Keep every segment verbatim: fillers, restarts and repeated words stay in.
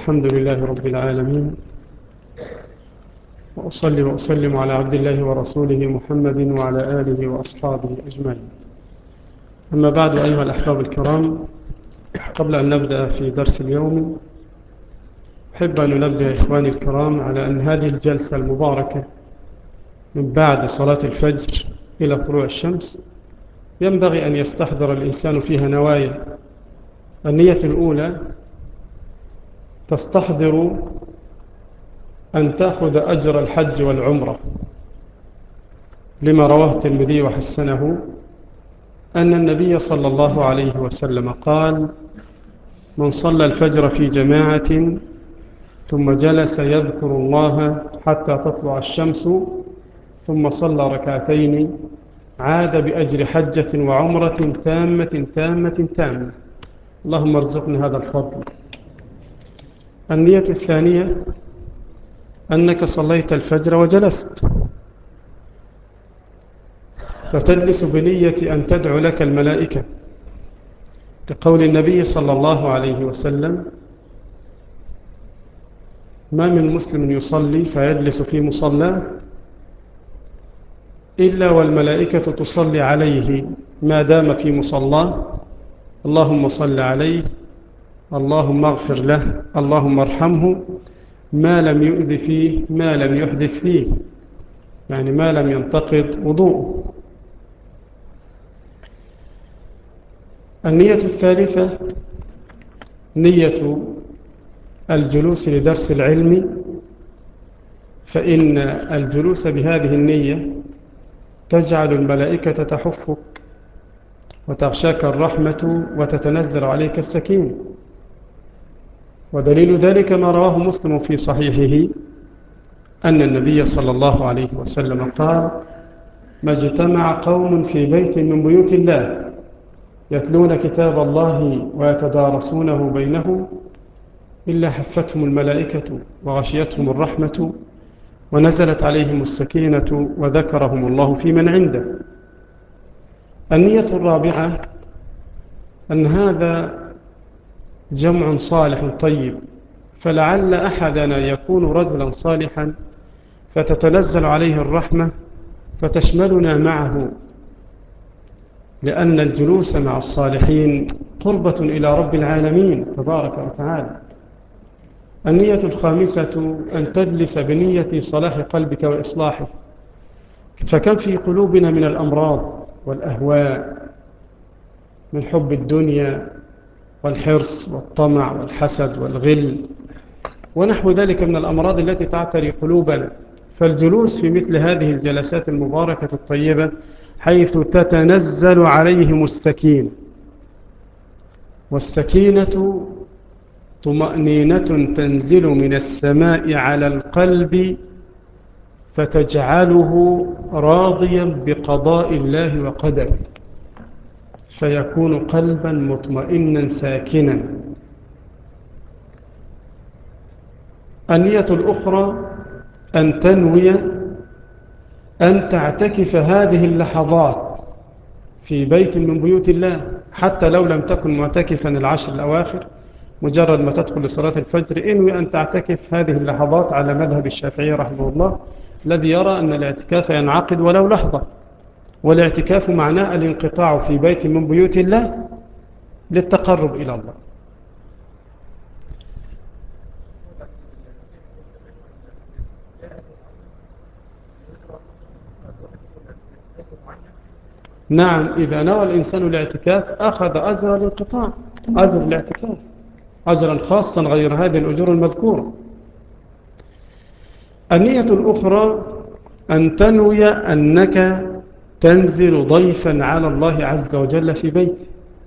الحمد لله رب العالمين، وأصلي وأسلم على عبد الله ورسوله محمد وعلى آله وأصحابه أجمعين. أما بعد، أيها الأحباب الكرام، قبل أن نبدأ في درس اليوم أحب أن ننبه إخواني الكرام على أن هذه الجلسة المباركة من بعد صلاة الفجر إلى طلوع الشمس ينبغي أن يستحضر الإنسان فيها نوايا. النية الأولى تستحضر أن تأخذ أجر الحج والعمرة، لما رواه الترمذي وحسنه أن النبي صلى الله عليه وسلم قال: من صلى الفجر في جماعة ثم جلس يذكر الله حتى تطلع الشمس ثم صلى ركعتين عاد بأجر حجة وعمرة تامة تامة تامة. اللهم ارزقنا هذا الفضل. النية الثانية أنك صليت الفجر وجلست، فتجلس بنية أن تدعو لك الملائكة، لقول النبي صلى الله عليه وسلم: ما من مسلم يصلي فيجلس في مصلاه إلا والملائكة تصلي عليه ما دام في مصلاه، اللهم صل عليه، اللهم اغفر له، اللهم ارحمه، ما لم يؤذ فيه، ما لم يحدث فيه، يعني ما لم ينتقض وضوءه. النية الثالثة نية الجلوس لدرس العلم، فإن الجلوس بهذه النية تجعل الملائكة تحفك وتغشاك الرحمة وتتنزل عليك السكينة. ودليل ذلك ما رواه مسلم في صحيحه أن النبي صلى الله عليه وسلم قال: ما اجتمع قوم في بيت من بيوت الله يتلون كتاب الله ويتدارسونه بينهم إلا حفتهم الملائكة وغشيتهم الرحمة ونزلت عليهم السكينة وذكرهم الله في من عنده. النية الرابعة أن هذا جمع صالح طيب، فلعل أحدنا يكون رجلا صالحا فتتنزل عليه الرحمة فتشملنا معه، لأن الجلوس مع الصالحين قربة إلى رب العالمين تبارك وتعالى. النية الخامسة أن تجلس بنية صلاح قلبك وإصلاحه، فكم في قلوبنا من الأمراض والأهواء، من حب الدنيا والحرص والطمع والحسد والغل ونحو ذلك من الأمراض التي تعتري قلوبنا. فالجلوس في مثل هذه الجلسات المباركة الطيبة حيث تتنزل عليهم السكينة، والسكينة طمأنينة تنزل من السماء على القلب فتجعله راضيا بقضاء الله وقدره، فيكون قلبا مطمئنا ساكنا. النية الأخرى أن تنوي أن تعتكف هذه اللحظات في بيت من بيوت الله، حتى لو لم تكن معتكفا العشر الأواخر، مجرد ما تدخل لصلاة الفجر انوي أن تعتكف هذه اللحظات على مذهب الشافعي رحمه الله، الذي يرى أن الاعتكاف ينعقد ولو لحظة، والاعتكاف معناه الانقطاع في بيت من بيوت الله للتقرب إلى الله. نعم، إذا نوى الإنسان الاعتكاف أخذ أجر الانقطاع، أجر الاعتكاف، أجرا خاصا غير هذه الأجور المذكورة. النية الأخرى أن تنوي أنك تنزل ضيفا على الله عز وجل في بيته،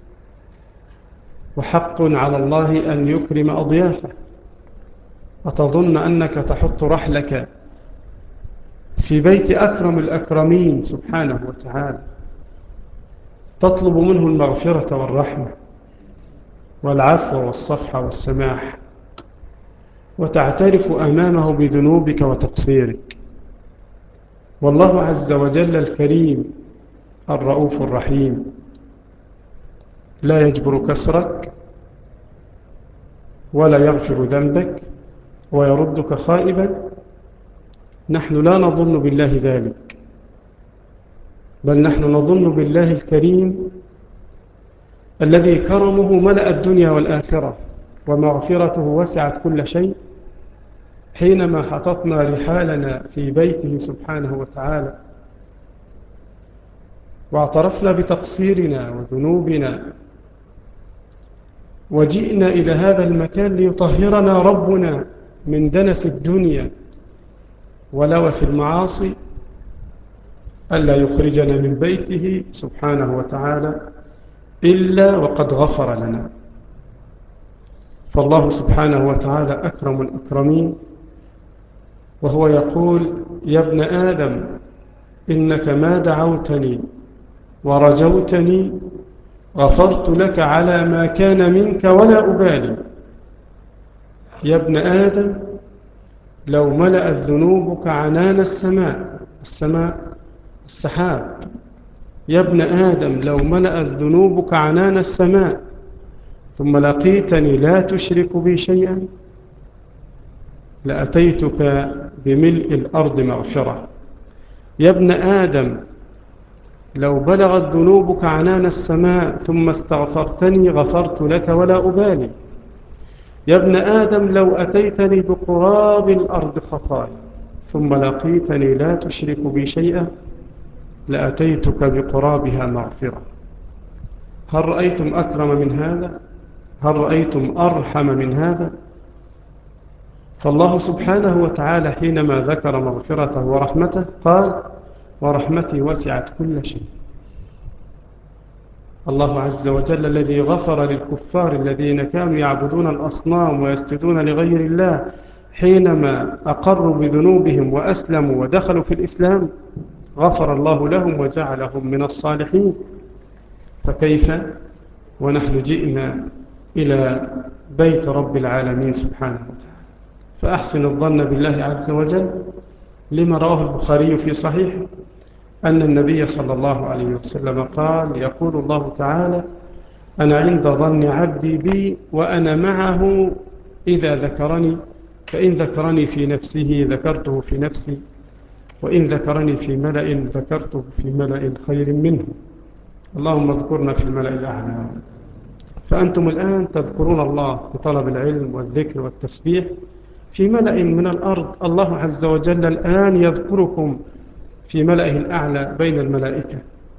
وحق على الله أن يكرم أضيافه. أتظن أنك تحط رحلك في بيت أكرم الأكرمين سبحانه وتعالى، تطلب منه المغفرة والرحمة والعفو والصفح والسماح، وتعترف أمامه بذنوبك وتقصيرك. والله عز وجل الكريم الرؤوف الرحيم لا يجبر كسرك ولا يغفر ذنبك ويردك خائبا، نحن لا نظن بالله ذلك، بل نحن نظن بالله الكريم الذي كرمه ملأ الدنيا والآخرة ومغفرته وسعت كل شيء، حينما حططنا رحالنا في بيته سبحانه وتعالى واعترفنا بتقصيرنا وذنوبنا وجئنا إلى هذا المكان ليطهرنا ربنا من دنس الدنيا ولوث المعاصي، ألا يخرجنا من بيته سبحانه وتعالى إلا وقد غفر لنا. فالله سبحانه وتعالى أكرم الأكرمين، وهو يقول: يا ابن آدم إنك ما دعوتني ورجوتني غفرت لك على ما كان منك ولا أبالي. يا ابن آدم لو ملأت ذنوبك عنان السماء السماء السحاب يا ابن آدم لو ملأت ذنوبك عنان السماء ثم لقيتني لا تشرك بي شيئا لأتيتك بملء الأرض مغفرة. يا ابن آدم لو بلغت ذنوبك عنان السماء ثم استغفرتني غفرت لك ولا أبالي. يا ابن آدم لو أتيتني بقراب الأرض خطايا ثم لقيتني لا تشرك بي شيئا لأتيتك بقرابها مغفرة. هل رأيتم أكرم من هذا؟ هل رأيتم أرحم من هذا؟ فالله سبحانه وتعالى حينما ذكر مغفرته ورحمته قال: ورحمتي وسعت كل شيء. الله عز وجل الذي غفر للكفار الذين كانوا يعبدون الأصنام ويسجدون لغير الله حينما أقروا بذنوبهم وأسلموا ودخلوا في الإسلام، غفر الله لهم وجعلهم من الصالحين. فكيف ونحن جئنا إلى بيت رب العالمين سبحانه وتعالى؟ فأحسن الظن بالله عز وجل لما رواه البخاري في صحيحه أن النبي صلى الله عليه وسلم قال: يقول الله تعالى: أنا عند ظن عبدي بي وأنا معه إذا ذكرني، فإن ذكرني في نفسه ذكرته في نفسي، وإن ذكرني في ملأ ذكرته في ملأ خير منه. اللهم اذكرنا في الملأ الأعلى. فأنتم الآن تذكرون الله بطلب العلم والذكر والتسبيح في ملأ من الأرض، الله عز وجل الآن يذكركم في ملأه الأعلى بين الملائكة،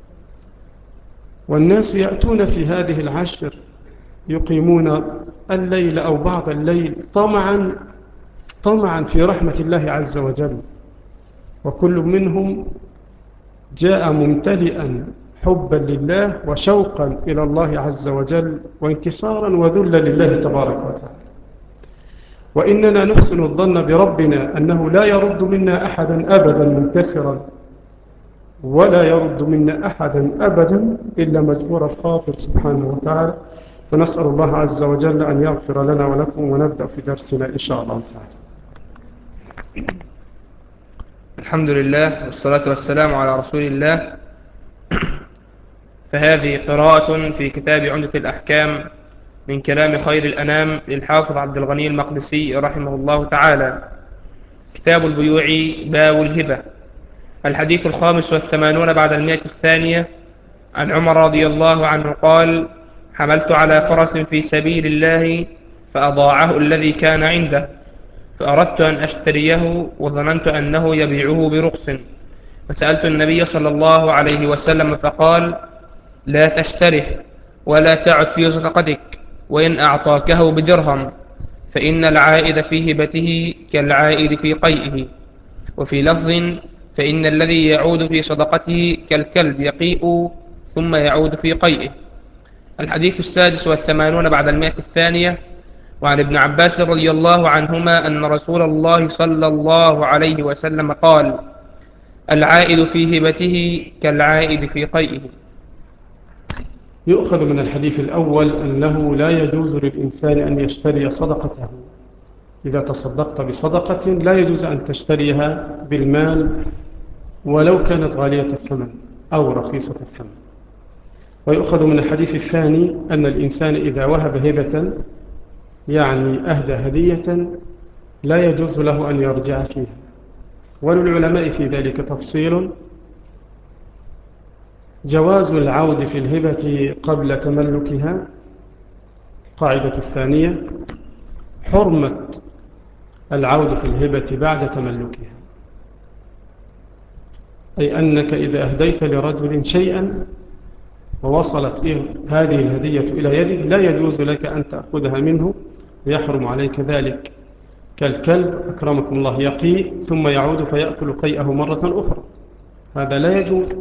والناس يأتون في هذه العشر يقيمون الليل أو بعض الليل طمعا طمعا في رحمة الله عز وجل، وكل منهم جاء ممتلئا حبا لله وشوقا إلى الله عز وجل وانكسارا وذلا لله تبارك وتعالى. وإننا نحسن الظن بربنا أنه لا يرد منا أحدا أبدا منكسرا، ولا يرد منا أحدا أبدا إلا مجبور الخاطر سبحانه وتعالى. فنسأل الله عز وجل أن يغفر لنا ولكم، ونبدأ في درسنا إن شاء الله تعالى. الحمد لله والصلاة والسلام على رسول الله. فهذه قراءة في كتاب عمدة الأحكام من كلام خير الأنام للحافظ عبد الغني المقدسي رحمه الله تعالى. كتاب البيوع باب الهبة. الحديث الخامس والثمانون بعد المئة الثانية. عن عمر رضي الله عنه قال: حملت على فرس في سبيل الله فأضاعه الذي كان عنده، فأردت أن أشتريه وظننت أنه يبيعه برخص، فسألت النبي صلى الله عليه وسلم فقال: لا تشتره ولا تعد في صدقتك، وإن أعطاكه بدرهم، فإن العائد في هبته كالعائد في قيئه. وفي لفظ: فإن الذي يعود في صدقته كالكلب يقيء ثم يعود في قيئه. الحديث السادس والثمانون بعد المئة الثانية. وعن ابن عباس رضي الله عنهما أن رسول الله صلى الله عليه وسلم قال: العائد في هبته كالعائد في قيئه. يؤخذ من الحديث الأول أنه لا يجوز للإنسان أن يشتري صدقته. إذا تصدقت بصدقة لا يجوز أن تشتريها بالمال ولو كانت غالية الثمن أو رخيصة الثمن. ويؤخذ من الحديث الثاني أن الإنسان إذا وهب هبة يعني أهدى هدية لا يجوز له أن يرجع فيها. وللعلماء في ذلك تفصيل: جواز العود في الهبة قبل تملكها، قاعدة الثانية حرمة العود في الهبة بعد تملكها، أي أنك إذا أهديت لرجل شيئا ووصلت هذه الهدية إلى يدك لا يجوز لك أن تأخذها منه، ويحرم عليك ذلك، كالكلب أكرمكم الله يقيء ثم يعود فيأكل قيئه مرة أخرى، هذا لا يجوز.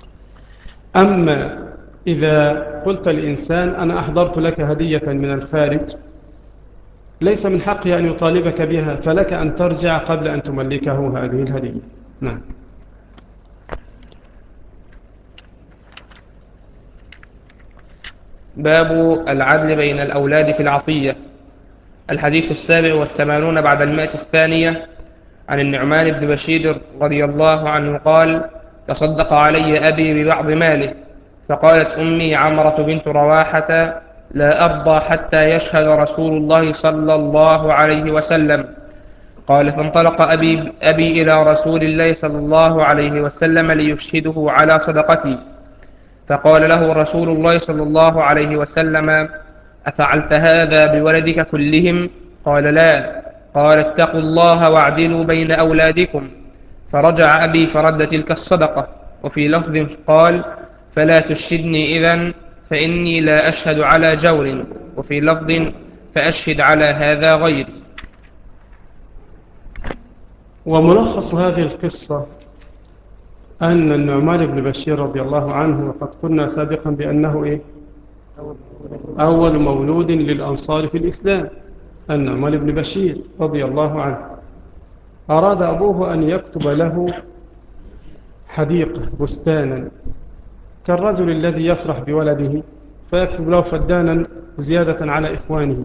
أما إذا قلت الإنسان أنا أحضرت لك هدية من الخارج ليس من حقه أن يطالبك بها، فلك أن ترجع قبل أن تملكه هذه الهدية. نعم. باب العدل بين الأولاد في العطية. الحديث السابع والثمانون بعد المائة الثانية. عن النعمان بن بشير رضي الله عنه قال: تصدق علي أبي ببعض ماله، فقالت أمي عمرة بنت رواحة: لا أرضى حتى يشهد رسول الله صلى الله عليه وسلم. قال: فانطلق أبي, أبي إلى رسول الله صلى الله عليه وسلم ليشهده على صدقتي، فقال له رسول الله صلى الله عليه وسلم: أفعلت هذا بولدك كلهم؟ قال: لا. قال: اتقوا الله واعدلوا بين أولادكم. فرجع أبي فرد تلك الصدقة. وفي لفظ قال: فلا تشهدني إذن فإني لا أشهد على جور. وفي لفظ: فأشهد على هذا غيري. وملخص هذه القصة أن النعمان بن بشير رضي الله عنه، وقد قلنا سابقا بأنه إيه؟ أول مولود للأنصار في الإسلام، النعمان بن بشير رضي الله عنه، أراد أبوه أن يكتب له حديقة بستانا كالرجل الذي يفرح بولده فيكتب له فدانا زيادة على إخوانه.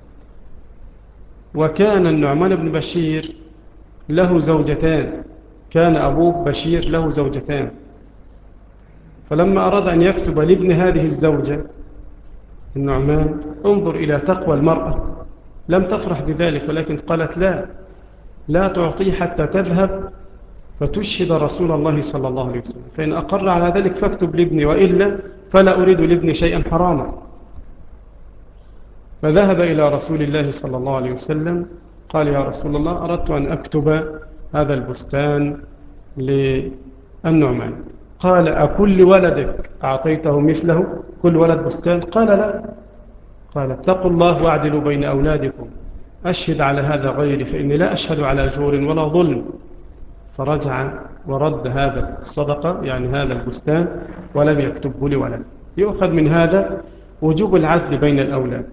وكان النعمان بن بشير له زوجتان، كان أبوه بشير له زوجتان، فلما أراد أن يكتب لابن هذه الزوجة النعمان، انظر إلى تقوى المرأة، لم تفرح بذلك ولكن قالت لا لا تعطيه حتى تذهب فتشهد رسول الله صلى الله عليه وسلم، فإن أقر على ذلك فاكتب لابني، وإلا فلا أريد لابني شيئا حراما. فذهب إلى رسول الله صلى الله عليه وسلم قال: يا رسول الله، أردت أن أكتب هذا البستان للنعمان. قال: أكل ولدك أعطيته مثله؟ كل ولد بستان؟ قال: لا. قال: اتقوا الله واعدلوا بين أولادكم، أشهد على هذا غيري فإني لا أشهد على جور ولا ظلم. فرجع ورد هذا الصدقة، يعني هذا البستان، ولم يكتبه لولد. يؤخذ من هذا وجوب العدل بين الأولاد.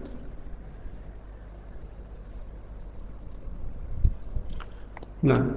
نعم.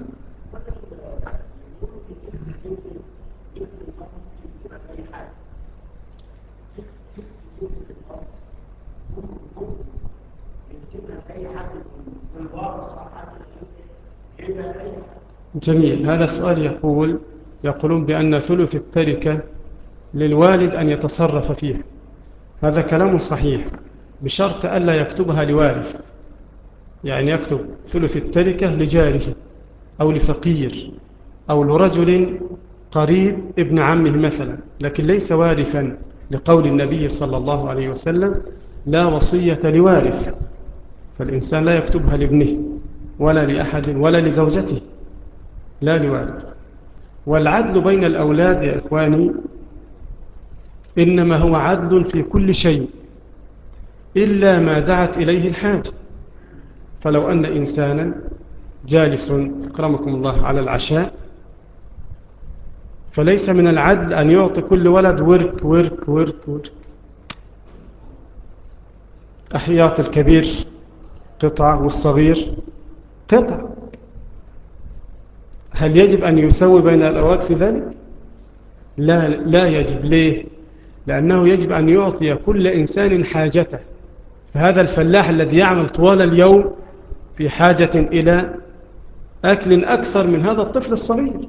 جميل. هذا سؤال يقول يقولون بأن ثلث التركة للوالد أن يتصرف فيها. هذا كلام صحيح بشرط ألا يكتبها لوارث، يعني يكتب ثلث التركة لجاره أو لفقير أو لرجل قريب ابن عمه مثلا، لكن ليس وارثا، لقول النبي صلى الله عليه وسلم: لا وصية لوارث. فالإنسان لا يكتبها لابنه ولا لأحد ولا لزوجته، لا لوارث. والعدل بين الأولاد يا إخواني إنما هو عدل في كل شيء إلا ما دعت إليه الحاجة. فلو أن إنسانا جالس أكرمكم الله على العشاء، فليس من العدل أن يعطي كل ولد ورك ورك ورك ورك، أحياط الكبير قطع والصغير قطع. هل يجب أن يسوي بين الأولاد في ذلك؟ لا, لا يجب. ليه؟ لأنه يجب أن يعطي كل إنسان حاجته. فهذا الفلاح الذي يعمل طوال اليوم في حاجة إلى أكل أكثر من هذا الطفل الصغير،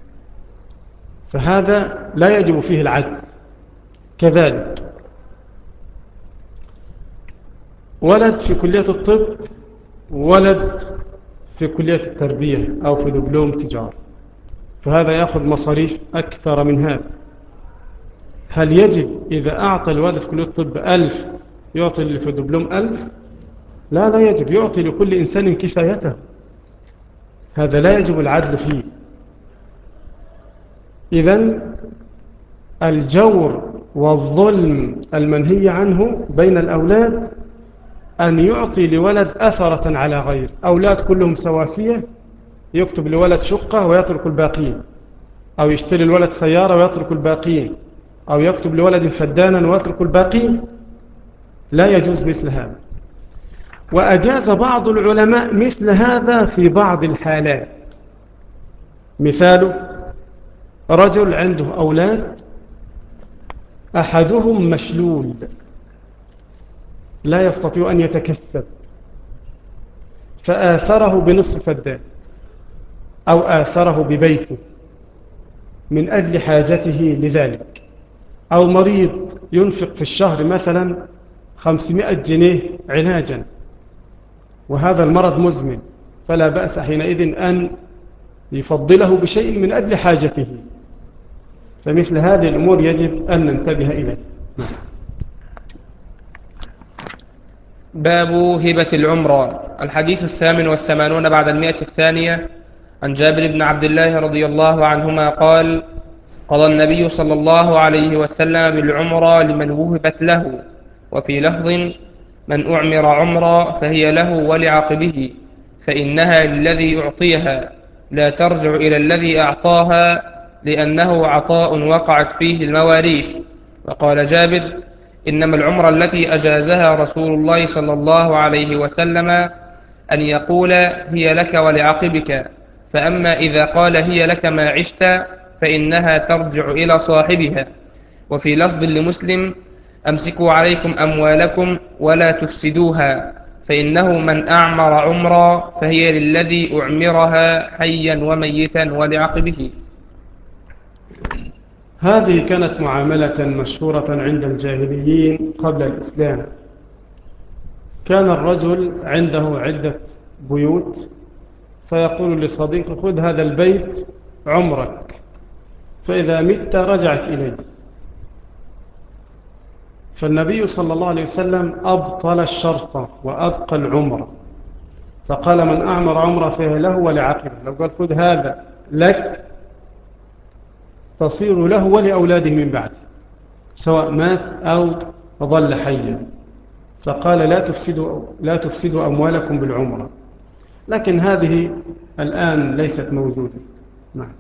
فهذا لا يجب فيه العدل. كذلك ولد في كلية الطب، ولد في كلية التربية أو في دبلوم تجارة، فهذا يأخذ مصاريف أكثر من هذا. هل يجب إذا أعطى الولد في كلية الطب ألف يعطي اللي في دبلوم ألف؟ لا، لا يجب، يعطي لكل إنسان كفايته، هذا لا يجب العدل فيه. إذن الجور والظلم المنهي عنه بين الأولاد أن يعطي لولد أثرة على غير. أولاد كلهم سواسية، يكتب لولد شقة ويترك الباقين، أو يشتري الولد سيارة ويترك الباقين، أو يكتب لولد فدانا ويترك الباقين، لا يجوز مثل هذا. وأجاز بعض العلماء مثل هذا في بعض الحالات. مثاله رجل عنده أولاد، أحدهم مشلول لا يستطيع أن يتكسب، فآثره بنصف فدان أو آثره ببيته من أجل حاجته لذلك، أو مريض ينفق في الشهر مثلا خمسمائة جنيه علاجا وهذا المرض مزمن، فلا بأس حينئذ أن يفضله بشيء من أجل حاجته. فمثل هذه الأمور يجب أن ننتبه إليه. باب هبة العمرة. الحديث الثامن والثمانون بعد المئة الثانية. عن جابر بن عبد الله رضي الله عنهما قال: قضى النبي صلى الله عليه وسلم بالعمرة لمن وهبت له، وفي لفظ: من أعمر عمرة فهي له ولعقبه، فإنها للذي أعطيها لا ترجع إلى الذي أعطاها، لأنه عطاء وقعت فيه المواريث. وقال جابر: إنما العمرة التي أجازها رسول الله صلى الله عليه وسلم أن يقول هي لك ولعقبك، فأما إذا قال هي لك ما عشت فإنها ترجع إلى صاحبها. وفي لفظ لمسلم: أمسكوا عليكم أموالكم ولا تفسدوها، فإنه من أعمر عمرا فهي للذي أعمرها حيا وميتا ولعقبه. هذه كانت معاملة مشهورة عند الجاهليين قبل الإسلام. كان الرجل عنده عدة بيوت، فيقول لصديقه: خذ هذا البيت عمرك، فإذا مت رجعت إليه. فالنبي صلى الله عليه وسلم أبطل الشرط وأبقى العمرة، فقال: من أعمر عمره فهي له ولعقبه. لو قال خذ هذا لك تصير له ولأولاده من بعد سواء مات أو ظل حيا. فقال: لا تفسدوا, لا تفسدوا أموالكم بالعمرة. لكن هذه الآن ليست موجودة. نعم.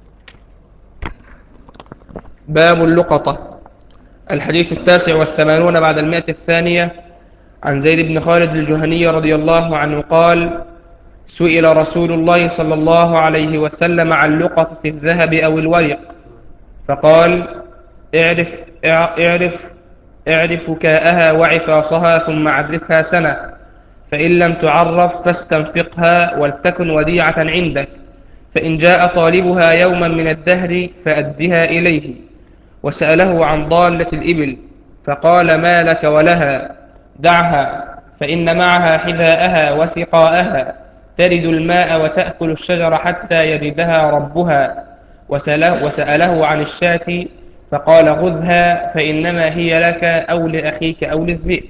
باب اللقطة. الحديث التاسع والثمانون بعد المئة الثانية. عن زيد بن خالد الجهني رضي الله عنه قال: سئل رسول الله صلى الله عليه وسلم عن لقطة الذهب أو الورق، فقال: اعرف, اعرف, اعرف كاءها وعفاصها ثم عرفها سنة، فإن لم تعرف فاستنفقها ولتكن وديعة عندك، فإن جاء طالبها يوما من الدهر فأدها إليه. وسأله عن ضالة الإبل، فقال: ما لك ولها؟ دعها، فإن معها حذاءها وسقاءها، ترد الماء وتأكل الشجر حتى يجدها ربها. وسأله, وسأله عن الشاة، فقال: خذها، فإنما هي لك أو لأخيك أو للذئب.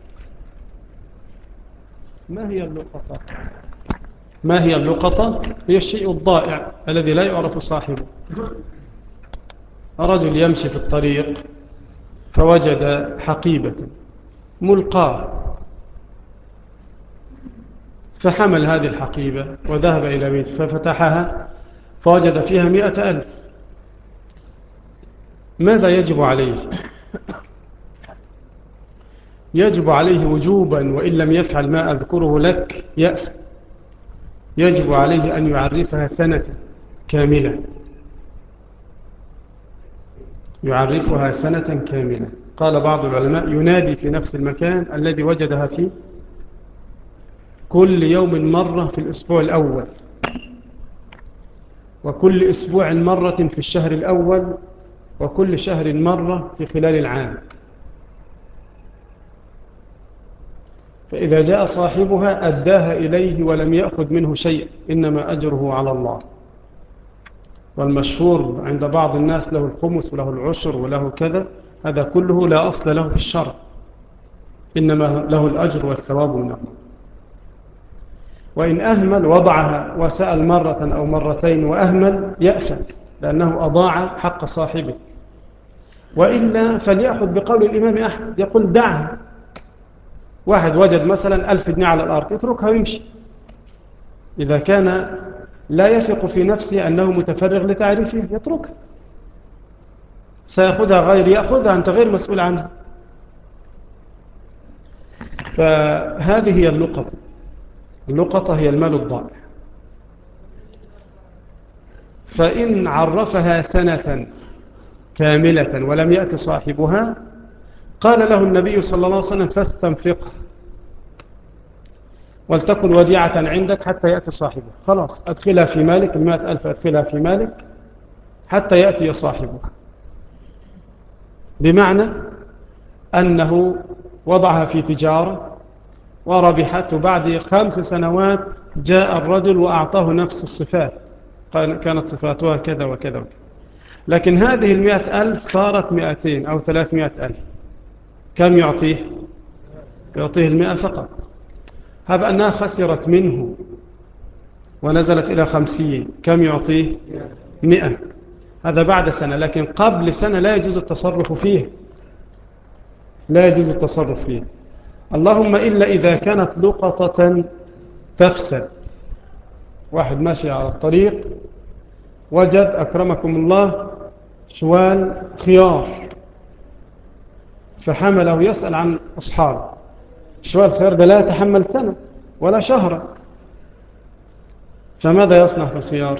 ما هي اللقطة؟ ما هي اللقطة؟ هي الشيء الضائع الذي لا يعرف صاحبه. رجل يمشي في الطريق فوجد حقيبة ملقاة، فحمل هذه الحقيبة وذهب إلى بيت ففتحها فوجد فيها مئة ألف. ماذا يجب عليه؟ يجب عليه وجوبا، وإن لم يفعل ما أذكره لك يأثم. يجب عليه أن يعرفها سنة كاملة، يعرفها سنة كاملة. قال بعض العلماء: ينادي في نفس المكان الذي وجدها فيه كل يوم مرة في الأسبوع الأول، وكل أسبوع مرة في الشهر الأول، وكل شهر مرة في خلال العام. فإذا جاء صاحبها أداها إليه ولم يأخذ منه شيء، إنما أجره على الله. والمشهور عند بعض الناس له الخمس وله العشر وله كذا، هذا كله لا أصل له في الشرع، إنما له الأجر والثواب منه. وإن أهمل وضعها وسأل مرة أو مرتين وأهمل يأثم، لأنه أضاع حق صاحبه. وإلا فليأخذ بقول الإمام أحمد، يقول دعها. واحد وجد مثلا ألف جنيه على الأرض، يتركها ويمشي إذا كان لا يثق في نفسه أنه متفرغ لتعريفه، يتركها. سيأخذها غير يأخذها، أنت غير مسؤول عنها. فهذه هي اللقطة. اللقطة هي المال الضائع. فإن عرفها سنة كاملة ولم يأتي صاحبها، قال له النبي صلى الله عليه وسلم فاستنفقها ولتكن وديعة عندك حتى يأتي صاحبها. خلاص، أدخلها في مالك، المائة ألف أدخلها في مالك حتى يأتي صاحبها. بمعنى أنه وضعها في تجارة وربحت، بعد خمس سنوات جاء الرجل وأعطاه نفس الصفات، كانت صفاتها كذا وكذا وكذا، لكن هذه المئة ألف صارت مئتين أو ثلاثمائة ألف. كم يعطيه؟ يعطيه المئة فقط. هب أنها خسرت منه ونزلت إلى خمسين، كم يعطيه؟ مئة. هذا بعد سنة، لكن قبل سنة لا يجوز التصرف فيه، لا يجوز التصرف فيه. اللهم إلا إذا كانت لقطة تفسد. واحد ماشي على الطريق وجد أكرمكم الله شوال خيار، فحمله يسأل عن أصحابه. شوال الخيار ده لا يتحمل سنة ولا شهر، فماذا يصنع في الخيار؟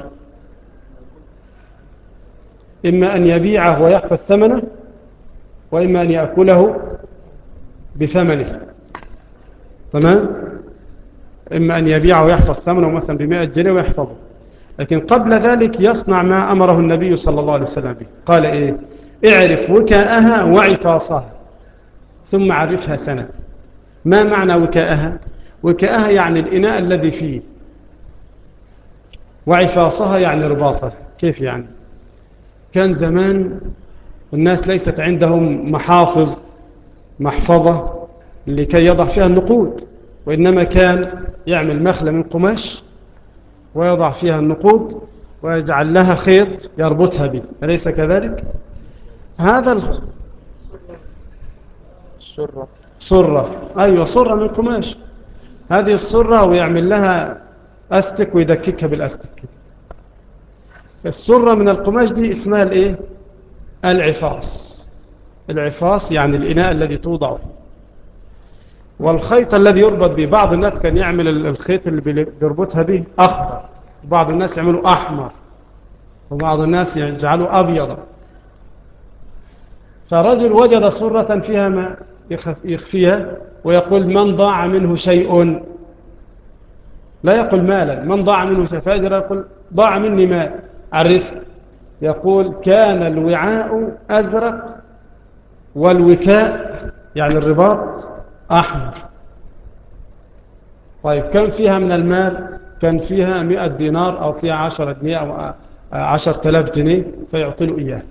إما أن يبيعه ويحفظ ثمنه، وإما أن يأكله بثمنه. تمام؟ إما أن يبيعه ويحفظ ثمنه مثلا بمائة جنيه ويحفظه، لكن قبل ذلك يصنع ما أمره النبي صلى الله عليه وسلم به. قال إيه؟ اعرف وكاءها وعفاصها ثم عرفها سنة. ما معنى وكاءها؟ وكاءها يعني الإناء الذي فيه، وعفاصها يعني رباطها. كيف يعني؟ كان زمان الناس ليست عندهم محافظ محفظة لكي يضع فيها النقود، وإنما كان يعمل مخلة من قماش ويضع فيها النقود ويجعل لها خيط يربطها به، أليس كذلك؟ هذا الخ... السرة. صرة، أيوة، صرة من قماش. هذه الصرة ويعمل لها أستك ويدككها بالأستك. الصرة من القماش دي اسمها الإيه؟ العفاص. العفاص يعني الإناء الذي توضع فيه. والخيط الذي يربط به، بعض الناس كان يعمل الخيط اللي بيربطها به أخضر، وبعض الناس يعملوا أحمر، وبعض الناس يجعلوا أبيض. فرجل وجد صرة فيها ما يخفيها ويقول من ضاع منه شيء، لا يقول مالا، من ضاع منه شيء، فأجر يقول ضاع مني مال، عرف. يقول كان الوعاء أزرق والوكاء يعني الرباط أحمر. طيب كم فيها من المال؟ كان فيها مئة دينار أو فيها عشرة جنيه أو عشرة آلاف جنيه، فيعطي له إياه.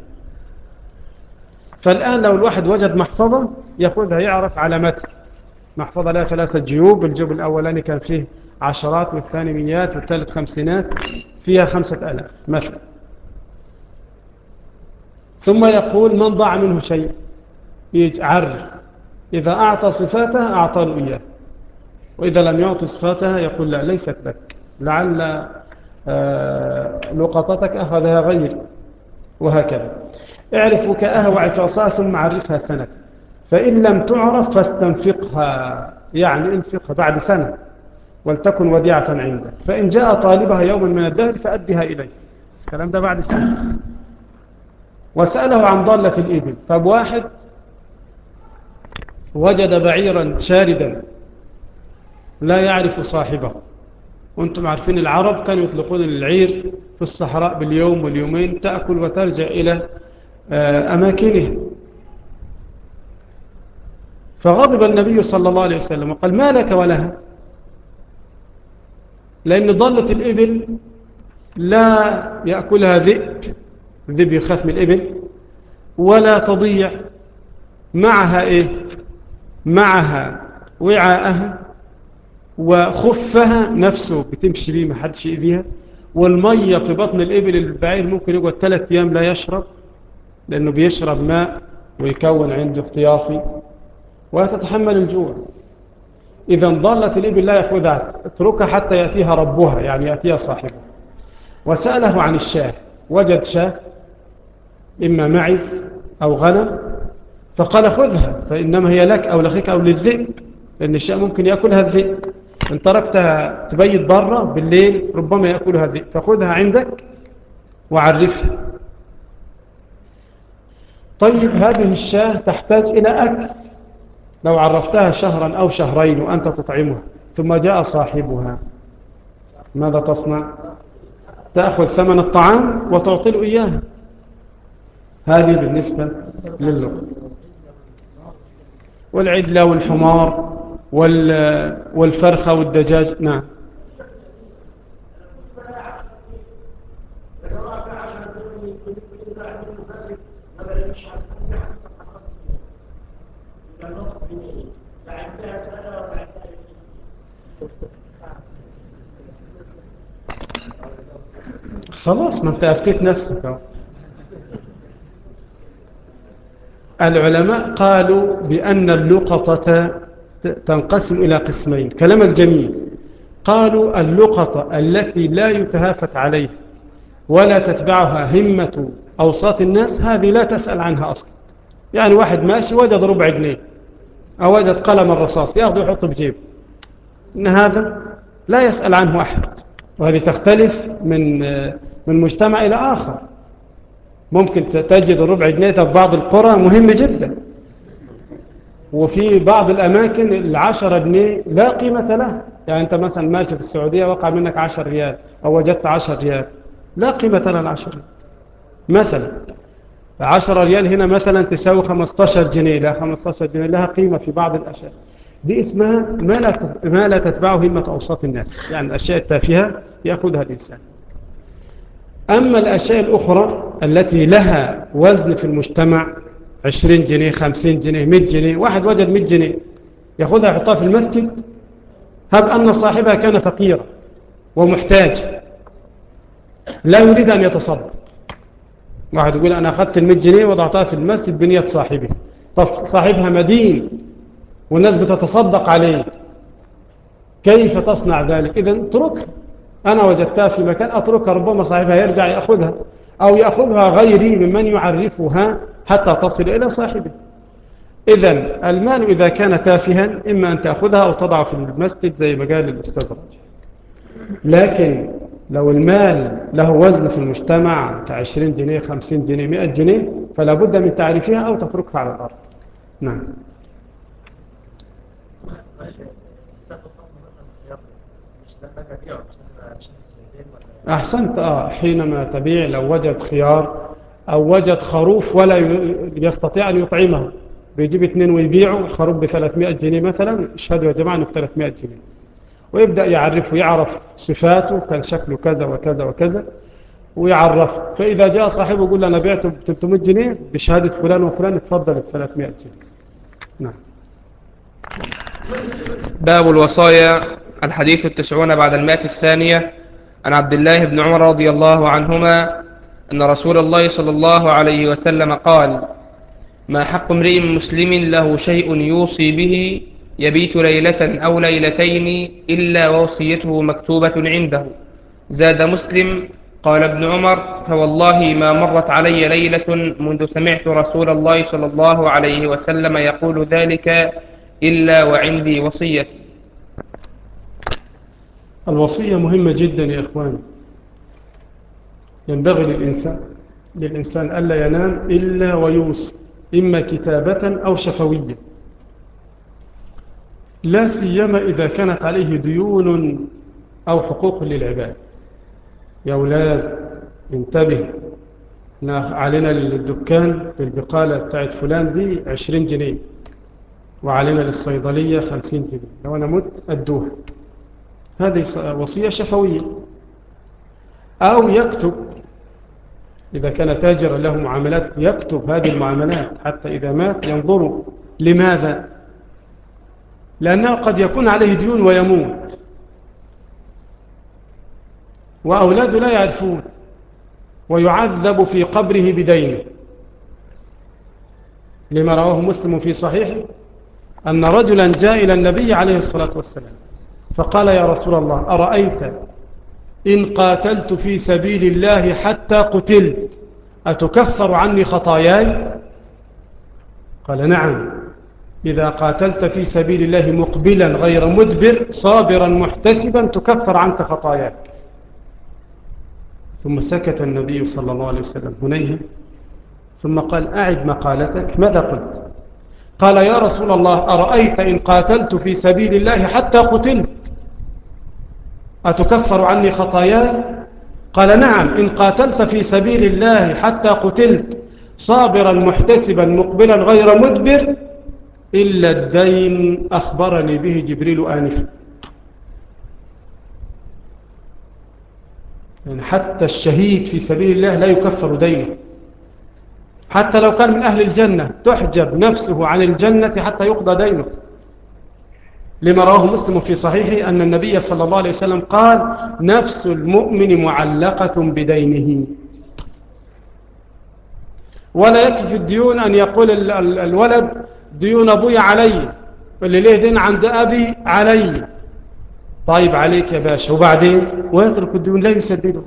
فالآن لو الواحد وجد محفظة يأخذها، يعرف علامتها. محفظة لها ثلاثة جيوب، الجيوب الأولاني كان فيه عشرات والثاني مئات والثالث خمسينات، فيها خمسة ألاف مثلا. ثم يقول من ضاع منه شيء، يعرف. إذا أعطى صفاتها أعطى له إياه، وإذا لم يعطي صفاتها يقول لا، ليست لك، لعل لقطتك أخذها غيري، وهكذا. اعرف وكاءها وعفاصها ثم عرفها سنة، فإن لم تعرف فاستنفقها، يعني انفقها بعد سنة، ولتكن وديعة عندك، فإن جاء طالبها يوما من الدهر فأدها إليه. الكلام ده بعد سنة. وسأله عن ضالة الإبل. طب واحد وجد بعيرا شاردا لا يعرف صاحبه، وانتم عارفين العرب كانوا يطلقون العير في الصحراء باليوم واليومين، تأكل وترجع إلى أماكنه. فغضب النبي صلى الله عليه وسلم وقال ما لك ولها، لأن ضلت الإبل لا يأكلها ذئب، الذئب يخاف من الإبل، ولا تضيع، معها إيه؟ معها وعاءها وخفها نفسه بتمشي بيه ما حدش يأذيها، والمية في بطن الإبل البعير ممكن يقعد ثلاثة أيام لا يشرب، لأنه بيشرب ماء ويكون عنده احتياطي، وتتحمل الجوع. إذا ضلت الإبل لا يأخذها، اتركها حتى يأتيها ربها، يعني يأتيها صاحبها. وسأله عن الشاه، وجد شاه إما معز أو غنم، فقال خذها فإنما هي لك أو لأخيك أو للذئب، لأن الشاه ممكن يأكلها الذئب، إن تركتها تبيت برا بالليل ربما يأكلها الذئب، فخذها عندك وعرفها. طيب هذه الشاه تحتاج إلى أكل، لو عرفتها شهرا أو شهرين وأنت تطعمها ثم جاء صاحبها ماذا تصنع؟ تأخذ ثمن الطعام وتعطي له إياه. هذه بالنسبة للغة. والعدلة والحمار والفرخة والدجاج. نعم. خلاص ما انت أفتيت نفسك. العلماء قالوا بأن اللقطة تنقسم إلى قسمين، كلامك جميل. قالوا اللقطة التي لا يتهافت عليه ولا تتبعها همة أوساط الناس، هذه لا تسأل عنها أصلا. يعني واحد ماشي وجد ربع جنيه أو وجد قلم الرصاص يأخذ ويحطه بجيبه، إن هذا لا يسأل عنه أحد. وهذه تختلف من من مجتمع إلى آخر. ممكن تجد الربع جنيه في بعض القرى مهم جدا، وفي بعض الأماكن العشرة جنيه لا قيمة له. يعني أنت مثلا ماشي في السعودية وقع منك عشر ريال أو وجدت عشر ريال، لا قيمة له العشر ريال. مثلا عشرة ريال هنا مثلا تساوي خمستاشر جنيه، لا خمستاشر جنيه لها قيمة في بعض الأشياء. دي اسمها ما لا ما لا تتبعه همة أوساط الناس، يعني الأشياء التافهة يأخذها الإنسان. أما الأشياء الأخرى التي لها وزن في المجتمع، عشرين جنيه خمسين جنيه مئة جنيه، واحد وجد مئة جنيه يأخذها يحطها في المسجد، هب أن صاحبها كان فقيرا ومحتاج لا يريد أن يتصدق. واحد يقول أنا أخذت المئة جنيه وضعتها في المسجد بنية صاحبه، طب صاحبها مدين والناس بتتصدق عليه، كيف تصنع ذلك؟ إذن اتركها. أنا وجدتها في مكان أتركها، ربما صاحبها يرجع يأخذها أو يأخذها غيري ممن يعرفها حتى تصل إلى صاحبه. إذن المال إذا كان تافها إما أن تأخذها أو تضع في المسجد زي ما قال الأستاذ رجل. لكن لو المال له وزن في المجتمع كعشرين جنيه خمسين جنيه مئة جنيه فلا بد من تعريفها أو تتركها على الأرض. نعم. أحسنت. آه حينما تبيع لو وجد خيار أو وجد خروف ولا يستطيع أن يطعمه، بيجيب اثنين ويبيعوا خروف بثلاثمائة جنيه مثلا، اشهدوا يا جماعة انه بثلاثمائة جنيه، ويبدأ يعرفه، يعرف صفاته، كان شكله كذا وكذا وكذا ويعرفه. فإذا جاء صاحبه يقول له أنا بعته ب ثلاثمائة جنيه بشهادة فلان وفلان، اتفضل ب ثلاثمائة جنيه. نعم. باب الوصايا. الحديث التسعون بعد المائة الثانية. عن عبد الله بن عمر رضي الله عنهما أن رسول الله صلى الله عليه وسلم قال: ما حق امرئ مسلم له شيء يوصي به يبيت ليلة أو ليلتين إلا وصيته مكتوبة عنده. زاد مسلم: قال ابن عمر: فوالله ما مرت علي ليلة منذ سمعت رسول الله صلى الله عليه وسلم يقول ذلك إلا وعندي وصيتي. الوصية مهمة جدا يا إخواني. ينبغي للإنسان للإنسان ألا ينام إلا ويوصي، إما كتابة أو شفوية، لا سيما إذا كانت عليه ديون أو حقوق للعباد. يا أولاد انتبه، علينا الدكان بالبقالة بتاعت فلان دي عشرين جنيه، وعلينا للصيدلية خمسين جنيه، لو أنا مت أدوها. هذه وصية شفوية. أو يكتب، إذا كان تاجرا له معاملات يكتب هذه المعاملات حتى إذا مات ينظروا. لماذا؟ لأنه قد يكون عليه ديون ويموت وأولاده لا يعرفون، ويعذب في قبره بدينه، لما رواه مسلم في صحيحه أن رجلا جاء إلى النبي عليه الصلاة والسلام فقال: يا رسول الله، أرأيت إن قاتلت في سبيل الله حتى قتلت أتكفر عني خطاياي؟ قال: نعم، إذا قاتلت في سبيل الله مقبلا غير مدبر صابرا محتسبا تكفر عنك خطاياك. ثم سكت النبي صلى الله عليه وسلم هنيها، ثم قال: أعد مقالتك، ماذا قلت؟ قال: يا رسول الله، أرأيت إن قاتلت في سبيل الله حتى قتلت أتكفر عني خطاياي؟ قال: نعم، إن قاتلت في سبيل الله حتى قتلت صابرا محتسبا مقبلا غير مدبر إلا الدين أخبرني به جبريل آنفا. يعني حتى الشهيد في سبيل الله لا يكفر دينه، حتى لو كان من أهل الجنة تحجب نفسه عن الجنة حتى يقضى دينه، لما رواه مسلم في صحيحه أن النبي صلى الله عليه وسلم قال: نفس المؤمن معلقة بدينه. ولا يكفي الديون أن يقول الولد: ديون أبوي علي، اللي ليه دين عند أبي علي. طيب عليك يا باشا، وبعدين ويترك الديون لا يسدده.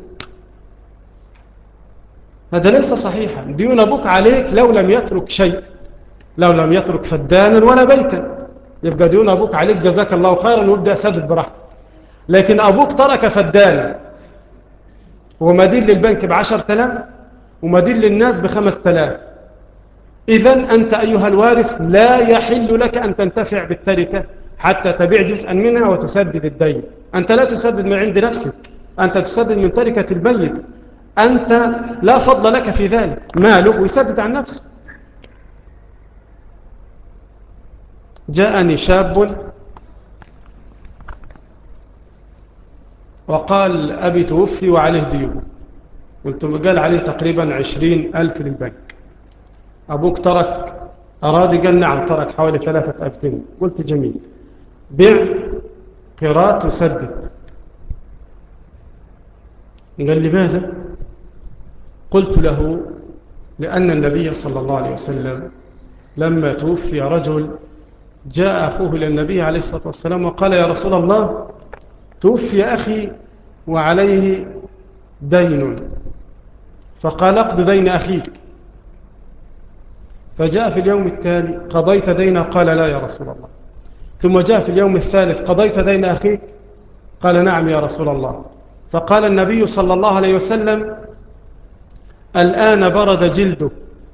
هذا ليس صحيحا. ديون أبوك عليك لو لم يترك شيء، لو لم يترك فدانا ولا بيتا، يبقى ديون أبوك عليك جزاك الله خيرا وابدأ سدد براحتك. لكن أبوك ترك فدانا ومدين للبنك بعشرة آلاف ومدين للناس بخمس تلاف، إذن أنت أيها الوارث لا يحل لك أن تنتفع بالتركة حتى تبيع جزءا منها وتسدد الدين. أنت لا تسدد من عند نفسك، أنت تسدد من تركة البيت، أنت لا فضل لك في ذلك، ماله ويسدد عن نفسه. جاءني شاب وقال: أبي توفي وعليه ديون. قلت له: قال عليه تقريبا عشرين ألف للبنك. أبوك ترك أراضي؟ قال: نعم، ترك حوالي ثلاثة أبتين. قلت: جميل، بيع قراط وسدد. قال: لماذا؟ قلت له: لأن النبي صلى الله عليه وسلم لما توفي رجل جاء أخوه إلى النبي عليه الصلاة والسلام وقال: يا رسول الله، توفي أخي وعليه دين. فقال: اقض دين أخيك. فجاء في اليوم التالي: قضيت دينه؟ قال: لا يا رسول الله. ثم جاء في اليوم الثالث: قضيت دين أخيك؟ قال: نعم يا رسول الله. فقال النبي صلى الله عليه وسلم: الآن برد جلده،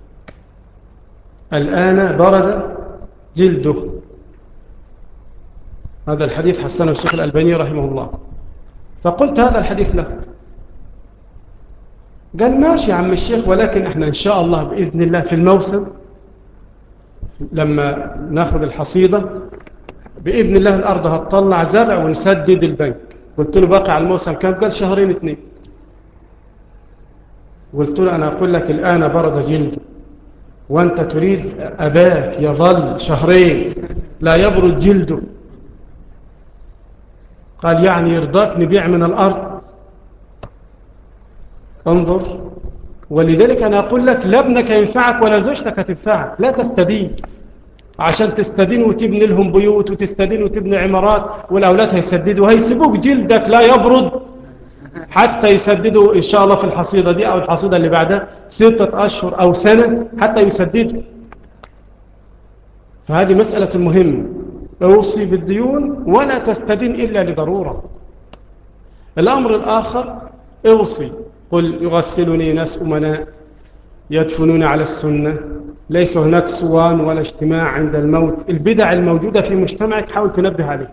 الآن برد جلده. هذا الحديث حسنه الشيخ الألباني رحمه الله. فقلت هذا الحديث له. قال: ماشي يا عم الشيخ، ولكن احنا إن شاء الله بإذن الله في الموسم لما ناخذ الحصيدة بإذن الله الأرض هتطلع زرع ونسدد البنك. قلت له: باقي على الموسم كم؟ قال: شهرين اثنين. قلت له: أنا أقول لك الآن برد جلده، وأنت تريد أباك يظل شهرين لا يبرد جلده. قال: يعني يرضاك نبيع من الأرض؟ انظر. ولذلك أنا أقول لك لا ابنك ينفعك ولا زوجتك هتنفعك. لا تستدين عشان تستدين وتبني لهم بيوت وتستدين وتبني عمارات، والأولاد هيسددوا، هيسيبوك جلدك لا يبرد حتى يسددوا إن شاء الله في الحصيدة دي أو الحصيدة اللي بعدها ستة أشهر أو سنة حتى يسددوا. فهذه مسألة مهمة. اوصي بالديون ولا تستدين إلا لضرورة. الأمر الآخر: اوصي قل: يغسلني ناس أمناء يدفنون على السنة، ليس هناك صوان ولا اجتماع عند الموت. البدع الموجودة في مجتمعك حاول تنبه عليه.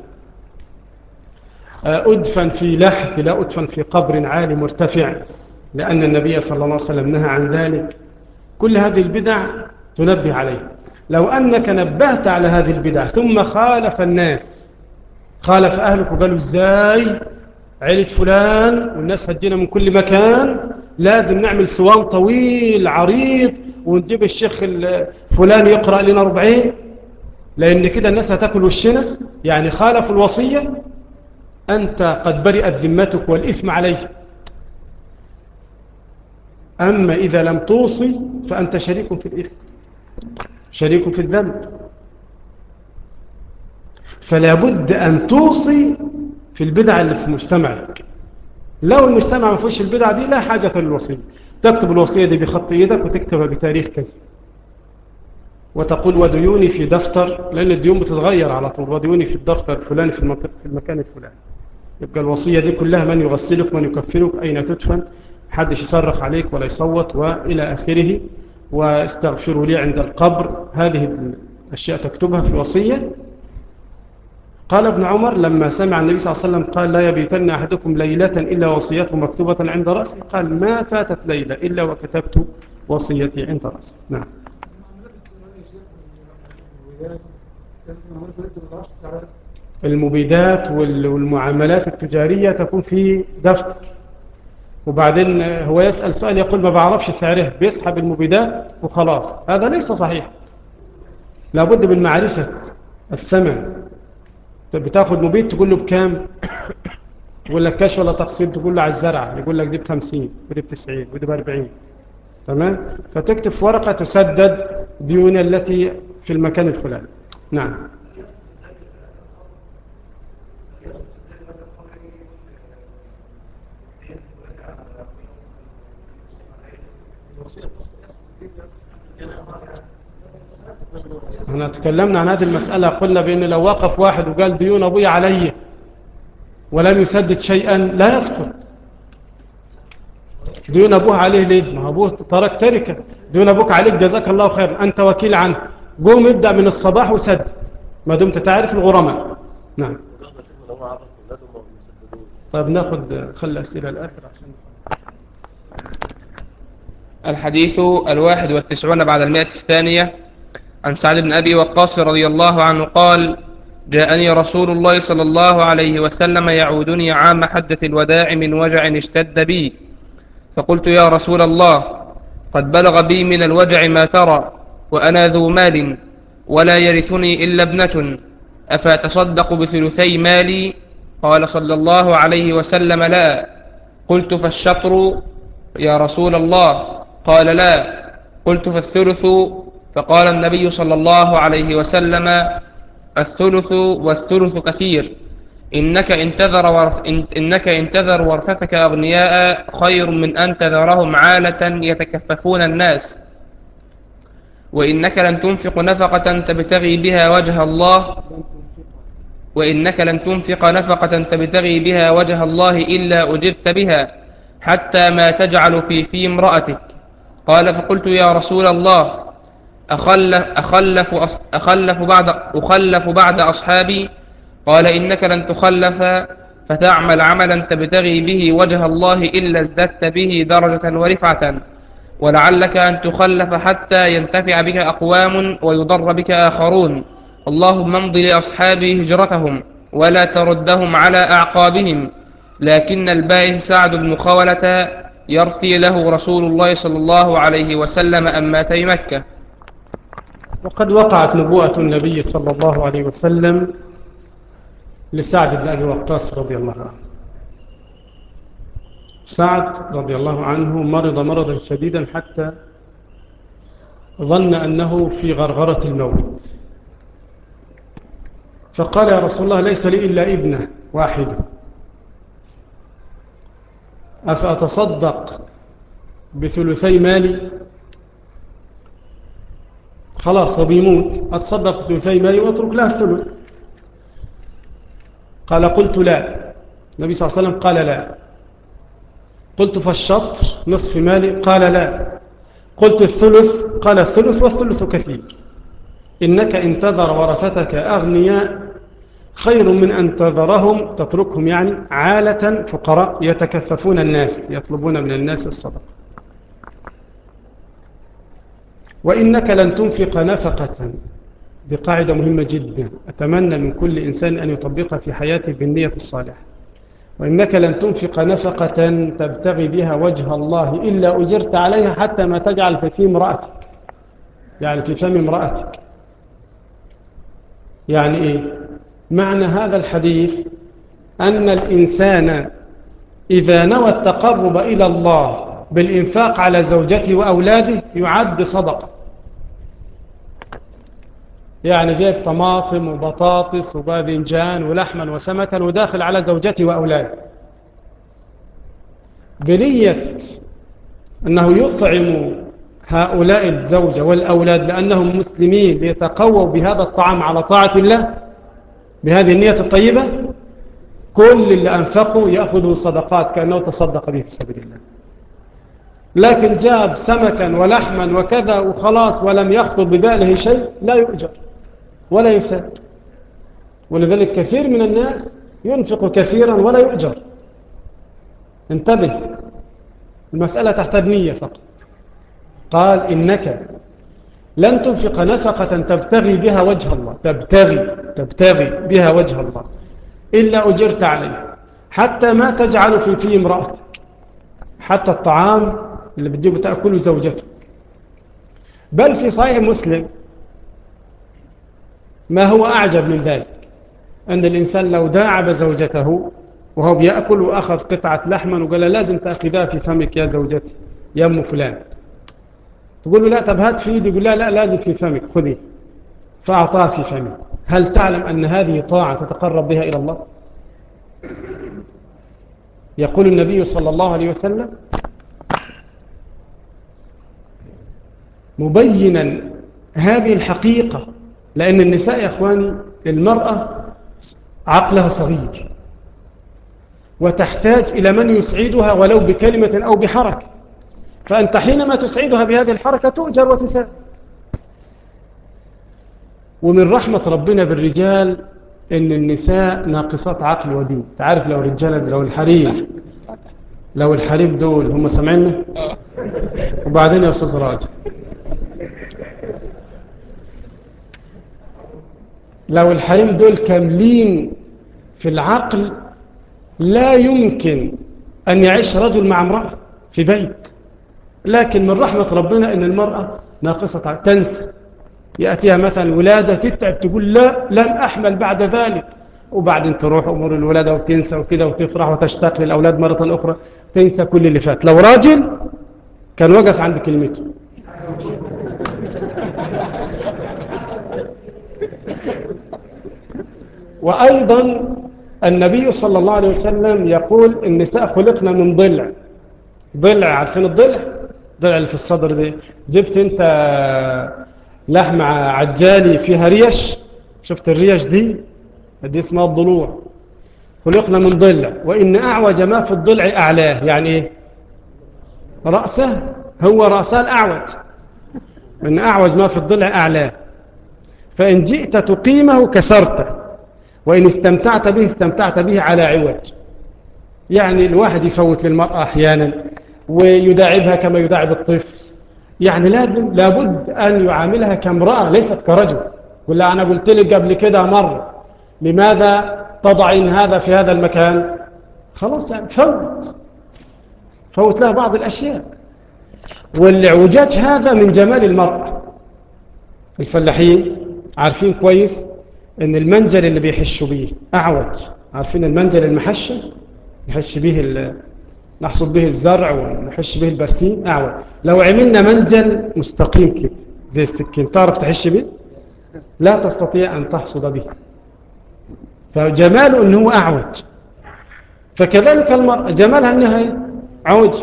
أدفن في لحد، لا أدفن في قبر عالي مرتفع، لأن النبي صلى الله عليه وسلم نهى عن ذلك. كل هذه البدع تنبه عليه. لو أنك نبهت على هذه البدع ثم خالف الناس، خالف أهلك وقالوا إزاي عيلة فلان والناس هتجينا من كل مكان، لازم نعمل صوان طويل عريض ونجيب الشيخ فلان يقرأ لنا ربعين لأن كده الناس هتاكل وشنا، يعني خالفوا الوصية، أنت قد برئت ذمتك والإثم عليه. أما إذا لم توصي فأنت شريك في الإثم، شريك في الذنب. فلا بد أن توصي في البدع اللي في مجتمعك. لو المجتمع ما فيهوش البدع دي لا حاجة للوصية، تكتب الوصية دي بخط إيدك وتكتبها بتاريخ كذا، وتقول وديوني في دفتر، لأن الديون بتتغير على طول، وديوني في الدفتر الفلاني في المنطقة في المكان الفلاني. يبقى الوصية دي كلها من يغسلك، من يكفنك، أين تدفن، محدش يصرخ عليك ولا يصوت وإلى آخره، واستغفروا لي عند القبر. هذه الأشياء تكتبها في وصية. قال ابن عمر لما سمع النبي صلى الله عليه وسلم قال لا يبيتن أحدكم ليلة إلا وصيته مكتوبة عند رأسه، قال ما فاتت ليلة إلا وكتبت وصيتي عند رأسه. نعم. المبيدات والمعاملات التجارية تكون في دفتر، وبعدين هو يسأل سؤال يقول ما بعرفش سعره، بيسحب المبيدات وخلاص. هذا ليس صحيح، لابد من معرفة الثمن. بتاخد مبيد تقول له بكام، يقول لك كاش ولا تقسيط، تقول له على الزرعة يقول لك دي بخمسين ودي بتسعين ودي بأربعين. تمام. فتكتب في ورقة تسدد ديون التي في المكان الفلاني. نعم. احنا تكلمنا عن هذه المسألة، قلنا بأن لو وقف واحد وقال ديون أبوي علي ولم يسدد شيئا لا يسقط. ديون أبوه عليه ليه؟ ما أبوه ترك تركة. ديون أبوك عليك جزاك الله خير، أنت وكيل عنه، قوم ابدأ من الصباح وسدد ما دمت تعرف الغرماء. نعم. طيب ناخذ خلي أسئلة الآخر عشان الحديث الواحد والتسعون بعد المائة الثانية. عن سعد بن أبي وقاص رضي الله عنه قال جاءني رسول الله صلى الله عليه وسلم يعودني عام حجة الوداع من وجع اشتد بي، فقلت يا رسول الله قد بلغ بي من الوجع ما ترى، وأنا ذو مال ولا يرثني إلا ابنة، أفأتصدق بثلثي مالي؟ قال صلى الله عليه وسلم لا. قلت فالشطر يا رسول الله؟ قال لا. قلت فالثلث؟ فقال النبي صلى الله عليه وسلم الثلث والثلث كثير، إنك إن تذر, ورث إنك إن تذر ورثتك أغنياء خير من أن تذرهم عالة يتكففون الناس، وإنك لن تنفق نفقة تبتغي بها وجه الله وإنك لن تنفق نفقة تبتغي بها وجه الله إلا أجرت بها حتى ما تجعل في في امرأتك. قال فقلت يا رسول الله أخلف, أخلف, أخلف, بعد أخلف بعد أصحابي؟ قال إنك لن تخلف فتعمل عملا تبتغي به وجه الله إلا ازددت به درجة ورفعة، ولعلك أن تخلف حتى ينتفع بك أقوام ويضر بك آخرون. اللهم امض لأصحابي هجرتهم ولا تردهم على أعقابهم. لكن البائس سعد بن خولة يرثي له رسول الله صلى الله عليه وسلم أماتي مكة. وقد وقعت نبوءة النبي صلى الله عليه وسلم لسعد بن أبي وقاص رضي الله عنه. سعد رضي الله عنه مرض مرضا شديدا حتى ظن أنه في غرغرة الموت، فقال يا رسول الله ليس لي إلا ابنة واحدة، أفأتصدق بثلثي مالي؟ خلاص هو بيموت، أتصدق بثلثي مالي وأترك له الثلث؟ قال قلت لا. النبي صلى الله عليه وسلم قال لا. قلت فالشطر نصف مالي؟ قال لا. قلت الثلث؟ قال الثلث والثلث كثير، إنك إن تذر ورثتك أغنياء خير من أن تذرهم تتركهم يعني عالة فقراء يتكففون الناس يطلبون من الناس الصدقة. وإنك لن تنفق نفقة، بقاعدة مهمة جدا أتمنى من كل إنسان أن يطبقها في حياته بالنية الصالحة. وإنك لن تنفق نفقة تبتغي بها وجه الله إلا أجرت عليها حتى ما تجعل في فم امرأتك، يعني في فم امرأتك. يعني إيه؟ معنى هذا الحديث أن الإنسان إذا نوى التقرب إلى الله بالإنفاق على زوجته وأولاده يعد صدقة. يعني جايب طماطم وبطاطس وباذنجان ولحما وسمكا وداخل على زوجته وأولاده بنية أنه يطعم هؤلاء الزوجة والأولاد لأنهم مسلمين ليتقووا بهذا الطعام على طاعة الله بهذه النية الطيبة، كل اللي أنفقوا يأخذوا صدقات كأنه تصدق به في سبيل الله. لكن جاب سمكا ولحما وكذا وخلاص ولم يخطر بباله شيء لا يؤجر ولا يثاب. ولذلك كثير من الناس ينفق كثيرا ولا يؤجر. انتبه، المسألة تحتاج نية فقط. قال إنك لن تنفق نفقة تبتغي بها وجه الله، تبتغي تبتغي بها وجه الله إلا أجرت عليه حتى ما تجعل في في امرأتك، حتى الطعام اللي بتجيبه تأكله زوجته. بل في صحيح مسلم ما هو أعجب من ذلك، أن الإنسان لو داعب زوجته وهو بيأكل وأخذ قطعة لحما وقال لازم تأخذها في فمك يا زوجتي يا أم فلان، تقول له لا طب هات في يدي، يقول لا لا لازم في فمك خذي، فأعطاه في فمه. هل تعلم أن هذه طاعة تتقرب بها إلى الله؟ يقول النبي صلى الله عليه وسلم مبينا هذه الحقيقة، لأن النساء يا أخواني المرأة عقلها صغير وتحتاج إلى من يسعدها ولو بكلمة أو بحركة، فأنت حينما تسعدها بهذه الحركة تؤجر وتثاب. ومن رحمة ربنا بالرجال إن النساء ناقصات عقل ودين. تعرف لو رجال لو الحريم لو الحريم دول هم سمعنا. وبعدين يا أستاذ راجل، لو الحريم دول كاملين في العقل لا يمكن أن يعيش رجل مع امرأة في بيت. لكن من رحمة ربنا أن المرأة ناقصة عقل تنسى، يأتيها مثلا ولادة تتعب تقول لا لن أحمل بعد ذلك، وبعدين تروح أمور الولادة وتنسى وكده وتفرح وتشتاق للأولاد مرة أخرى، تنسى كل اللي فات. لو راجل كان وقف عند كلمته. وأيضا النبي صلى الله عليه وسلم يقول النساء خلقنا من ضلع. ضلع، عارفين الضلع؟ الضلع اللي في الصدر دي، جبت انت لحمة عجالي فيها ريش، شفت الريش دي؟ دي اسمها الضلوع. خلقنا من ضلع وإن أعوج ما في الضلع أعلاه. يعني إيه؟ رأسه، هو رأسه الأعوج، إن أعوج ما في الضلع أعلاه، فإن جئت تقيمه كسرته وإن استمتعت به استمتعت به على عوج. يعني الواحد يفوت للمرأة أحيانا ويداعبها كما يداعب الطفل، يعني لازم لابد أن يعاملها كامرأة ليست كرجل. قل لها أنا قلت لك قبل كده مرة لماذا تضعين هذا في هذا المكان؟ خلاص يعني فوت فوت لها بعض الأشياء. والعوجاج هذا من جمال المرأة. الفلاحين عارفين كويس ان المنجل اللي بيحشوا بيه أعوج. عارفين المنجل المحشة يحش به نحصد به الزرع ونحش به البرسيم أعوج. لو عملنا منجل مستقيم كده زي السكين تعرف تحش به؟ لا تستطيع أن تحصد به. فجماله أنه أعوج. فكذلك المرأة جمالها أنها عوج.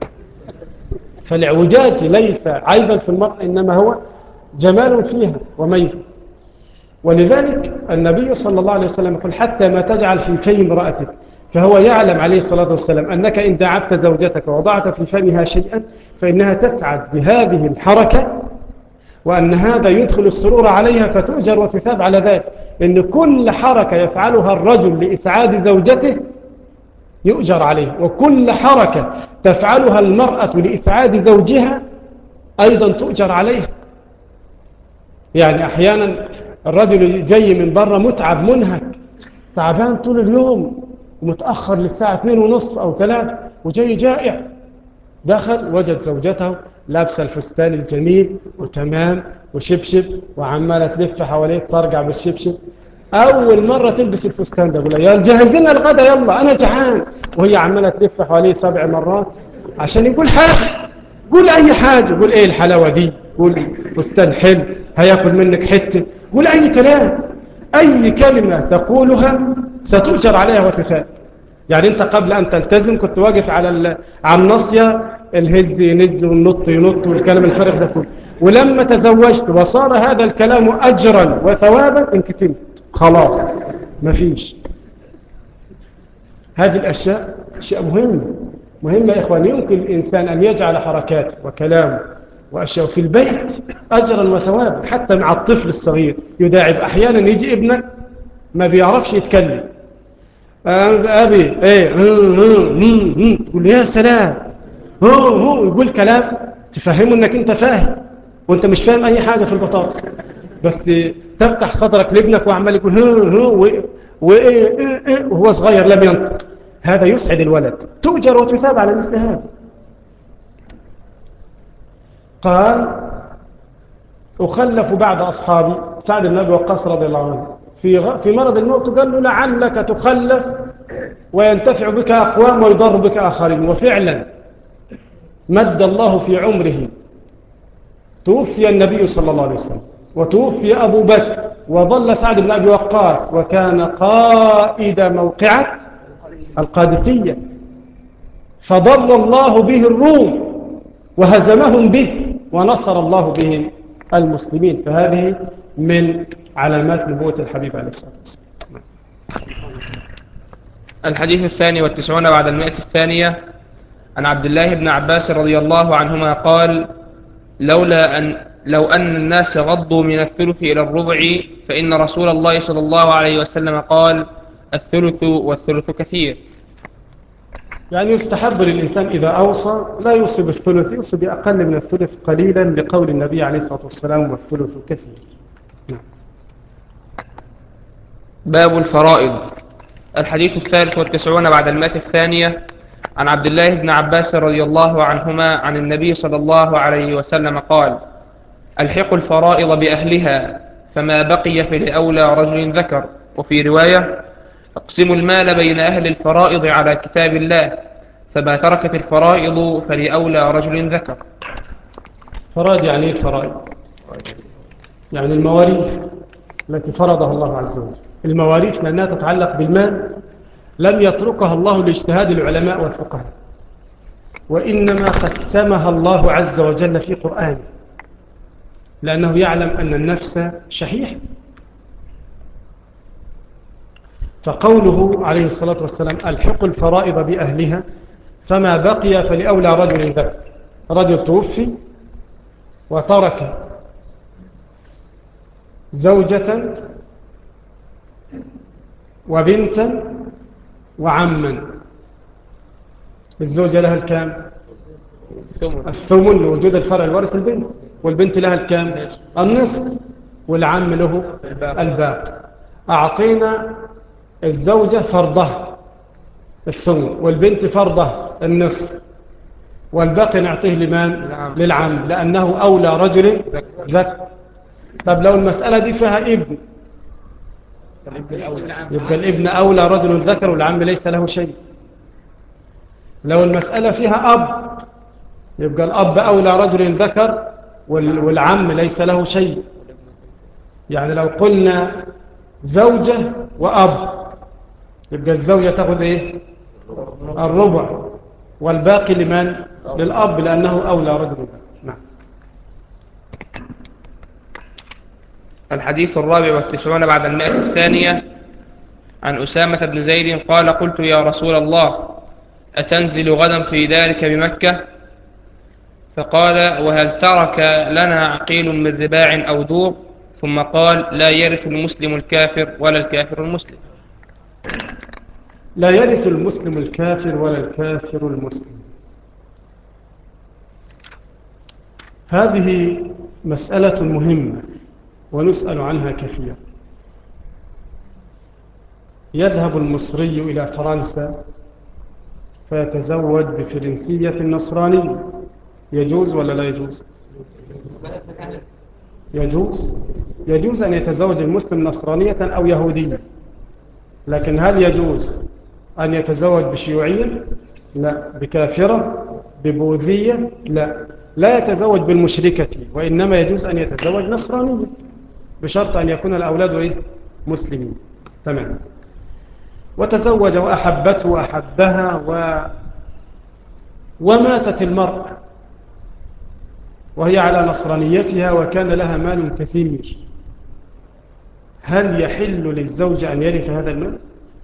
فالعوجاج ليس عيبا في المرأة إنما هو جمال فيها وميزة. ولذلك النبي صلى الله عليه وسلم يقول حتى ما تجعل في في امرأتك، فهو يعلم عليه الصلاة والسلام أنك إن دعبت زوجتك ووضعت في فمها شيئا فإنها تسعد بهذه الحركة، وأن هذا يدخل السرور عليها فتؤجر وتثاب على ذلك. إن كل حركة يفعلها الرجل لإسعاد زوجته يؤجر عليه، وكل حركة تفعلها المرأة لإسعاد زوجها أيضا تؤجر عليها. يعني أحيانا الرجل جاي من بره متعب منهك، تعبان طول اليوم ومتأخر للساعة اثنين ونصف أو ثلاثة وجاي جائع، دخل وجد زوجته لابسة الفستان الجميل وتمام وشبشب وعمالة تلف حواليه ترجع بالشبشب. أول مرة تلبس الفستان ده يقول يا جهز لنا الغدا يلا أنا جعان، وهي عمالة تلف حواليه سبع مرات عشان يقول حاجة. قول أي حاجة، قول إيه الحلاوة دي، قول فستان حلو هياكل منك حتة، قول أي كلام، أي كلمة تقولها ستؤجر عليها وتثاب. يعني أنت قبل أن تلتزم كنت واقف على على الناصية الهز ينز والنط ينط والكلام الفارغ ده كله، ولما تزوجت وصار هذا الكلام أجرا وثوابا انكتمت خلاص مفيش. هذه الأشياء أشياء مهمة مهمة يا إخوان. يمكن الإنسان أن يجعل حركاته وكلامه وأشياء في البيت أجرا وثوابا، حتى مع الطفل الصغير يداعب. أحيانا يجي ابنك ما بيعرفش يتكلم، أبي إيه تقول يا سلام هو هو يقول كلام تفهمه أنك أنت فاهم وأنت مش فاهم أي حاجة في البطاطس، بس تفتح صدرك لابنك وعمال يقول هو هو وهو صغير لم ينطق. هذا يسعد الولد، تؤجر وتثاب على مثل هذا. قال أخلف بعد أصحابي، سعد بن أبي وقاص رضي الله عنه في في مرض الموت قال له لعلك تخلف وينتفع بك أقوام ويضر بك آخرين. وفعلا مد الله في عمره، توفي النبي صلى الله عليه وسلم وتوفي أبو بكر وظل سعد بن أبي وقاص وكان قائد موقعة القادسية، فضر الله به الروم وهزمهم به ونصر الله بهم المسلمين. فهذه من علامات نبوة الحبيب عليه الصلاة والسلام. الحديث الثاني والتسعون بعد المئة الثانية عن عبد الله بن عباس رضي الله عنهما قال لولا أن لو أن الناس غضوا من الثلث إلى الربع فإن رسول الله صلى الله عليه وسلم قال الثلث والثلث كثير. يعني يستحب للإنسان إذا أوصى لا يوصي بالثلث، يوصي بأقل من الثلث قليلا لقول النبي عليه الصلاة والسلام والثلث كثير. نعم. باب الفرائض. الحديث الثالث والتسعون بعد المئة الثانية عن عبد الله بن عباس رضي الله عنهما عن النبي صلى الله عليه وسلم قال الحقوا الفرائض بأهلها فما بقي فلأولى رجل ذكر. وفي رواية اقسموا المال بين أهل الفرائض على كتاب الله فما تركت الفرائض فلأولى رجل ذكر. فرائض يعني ايه الفرائض؟ يعني المواريث التي فرضها الله عز وجل. المواريث لأنها تتعلق بالمال لم يتركها الله لاجتهاد العلماء والفقهاء، وإنما قسمها الله عز وجل في قرآنه لأنه يعلم أن النفس شحيح. فقوله عليه الصلاة والسلام الحقوا الفرائض بأهلها فما بقي فلأولى رجل ذكر. رجل توفي وترك زوجة وبنتا وعما. الزوجة لها الكام؟ الثمن لوجود الفرع الوارث البنت، والبنت لها الكام؟ النصف، والعم له الباقي. أعطينا الزوجة فرضها الثمن والبنت فرضها النصف والباقي نعطيه لمن؟ للعم لأنه أولى رجل ذكر. طب لو المسألة دي فيها ابن يبقى الابن أولى رجل ذكر والعم ليس له شيء. لو المسألة فيها أب يبقى الأب أولى رجل ذكر والعم ليس له شيء. يعني لو قلنا زوجة وأب يبقى الزوجة تأخذ إيه؟ الربع والباقي لمن؟ للأب لأنه أولى رجل ذكر. نعم. الحديث الرابع والتسعون بعد المئة الثانية عن أسامة بن زيد قال قلت يا رسول الله أتنزل غدا في ذلك بمكة؟ فقال وهل ترك لنا عقيل من رباع أو دور؟ ثم قال لا يرث المسلم الكافر ولا الكافر المسلم. لا يرث المسلم الكافر ولا الكافر المسلم. هذه مسألة مهمة ونسأل عنها كثيرا. يذهب المصري إلى فرنسا فيتزوج بفرنسية نصرانية، يجوز ولا لا يجوز؟ يجوز يجوز أن يتزوج المسلم نصرانية أو يهودية، لكن هل يجوز أن يتزوج بشيوعية؟ لا. بكافرة؟ ببوذية؟ لا. لا يتزوج بالمشركة، وإنما يجوز أن يتزوج نصرانية بشرط أن يكون الأولاد إيه؟ مسلمين. تمام. وتزوج وأحبته وأحبها و... وماتت المرأة وهي على نصرانيتها وكان لها مال كثير، هل يحل للزوج أن يرث هذا المال؟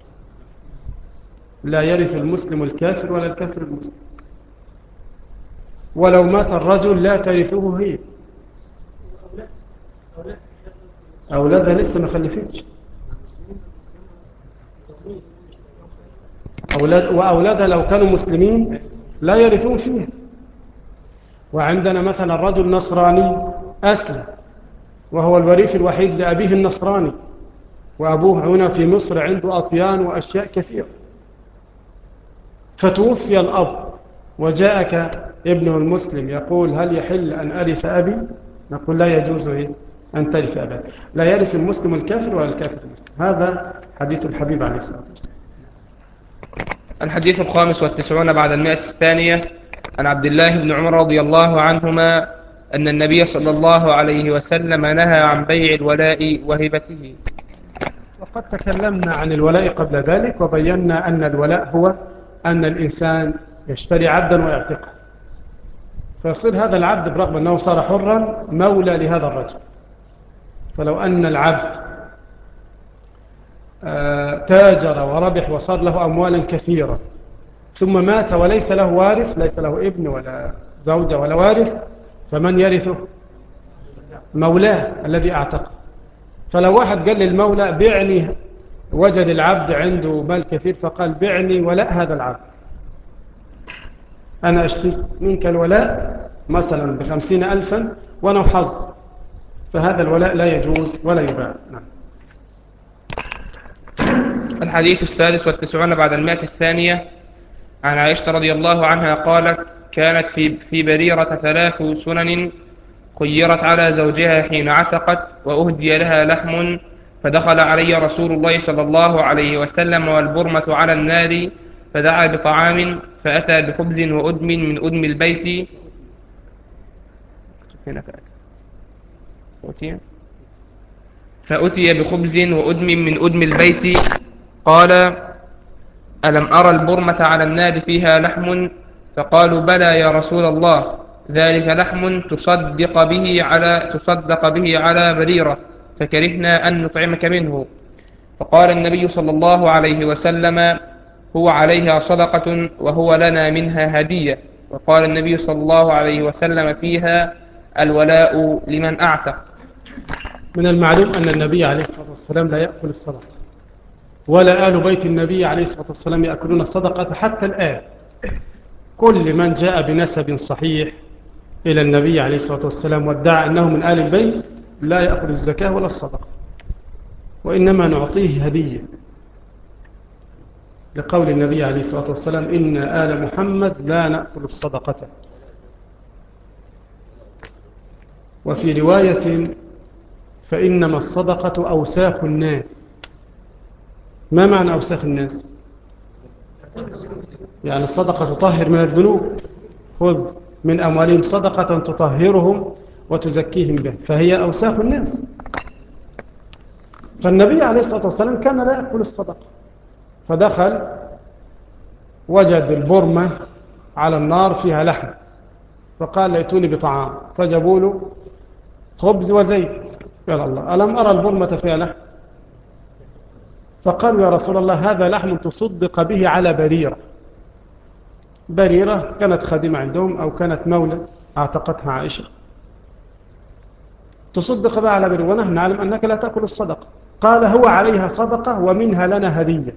لا يرث المسلم الكافر ولا الكافر المسلم. ولو مات الرجل لا ترثه هي، أولادها لسه ما خلفتش، أولاد وأولادها لو كانوا مسلمين لا يرثون فيها. وعندنا مثلا الرجل نصراني أسلم وهو الوريث الوحيد لأبيه النصراني، وأبوه هنا في مصر عنده أطيان وأشياء كثيرة، فتوفي الأب وجاءك ابنه المسلم يقول هل يحل أن أرث أبي؟ نقول لا يجوز أن ترث أباك. لا يرث المسلم الكافر ولا الكافر المسلم. هذا حديث الحبيب عليه الصلاة والسلام. الحديث الخامس والتسعون بعد المائة الثانية عن عبد الله بن عمر رضي الله عنهما أن النبي صلى الله عليه وسلم نهى عن بيع الولاء وهبته. وقد تكلمنا عن الولاء قبل ذلك وبينا أن الولاء هو أن الإنسان يشتري عبدا ويعتقه، فيصير هذا العبد برغم أنه صار حرا مولى لهذا الرجل. فلو أن العبد تاجر وربح وصار له أموالا كثيرة ثم مات وليس له وارث، ليس له ابن ولا زوجة ولا وارث، فمن يرثه؟ مولاه الذي أعتقه. فلو واحد قال للمولى بعني، وجد العبد عنده مال كثير فقال بعني ولاء هذا العبد، أنا أشتري منك الولاء مثلا بخمسين ألفا وأنا حظ، فهذا الولاء لا يجوز ولا يباع. نعم. الحديث السادس والتسعون بعد المائة الثانية عن عائشة رضي الله عنها قالت كانت في في بريرة ثلاث سنن خيرت على زوجها حين عتقت وأهدي لها لحم، فدخل علي رسول الله صلى الله عليه وسلم والبرمة على النار فدعا بطعام فأتى بخبز وأدم من أدم البيت فأتي بخبز وأدم من أدم البيت قال ألم أرى البرمة على النار فيها لحم؟ فقالوا بلى يا رسول الله، ذلك لحم تصدق به على تصدق به على بريرة، فكرهنا أن نطعمك منه. فقال النبي صلى الله عليه وسلم هو عليها صدقة وهو لنا منها هدية. وقال النبي صلى الله عليه وسلم فيها الولاء لمن أعتق. من المعلوم أن النبي عليه الصلاة والسلام لا يأكل الصدقة، ولا آل بيت النبي عليه الصلاة والسلام يأكلون الصدقة حتى الآن. كل من جاء بنسب صحيح إلى النبي عليه الصلاة والسلام وادعى أنه من آل البيت لا يأخذ الزكاة ولا الصدقة، وإنما نعطيه هدية، لقول النبي عليه الصلاة والسلام إن آل محمد لا نأكل الصدقة. وفي رواية فإنما الصدقة أوساخ الناس. ما معنى أوساخ الناس؟ يعني الصدقة تطهر من الذنوب، خذ من أموالهم صدقة تطهرهم وتزكيهم به، فهي أوساخ الناس. فالنبي عليه الصلاة والسلام كان لا يأكل الصدقة، فدخل وجد البرمة على النار فيها لحم، فقال ليتوني بطعام، فجابوا له خبز وزيت. قال الله ألم أرى البرمة فيها لحم؟ فقالوا يا رسول الله هذا لحم تصدق به على بريرة. بريرة كانت خادمة عندهم أو كانت مولى اعتقتها عائشة، تصدق بها على بريرة ونحن نعلم أنك لا تأكل الصدقة. قال هو عليها صدقة ومنها لنا هدية،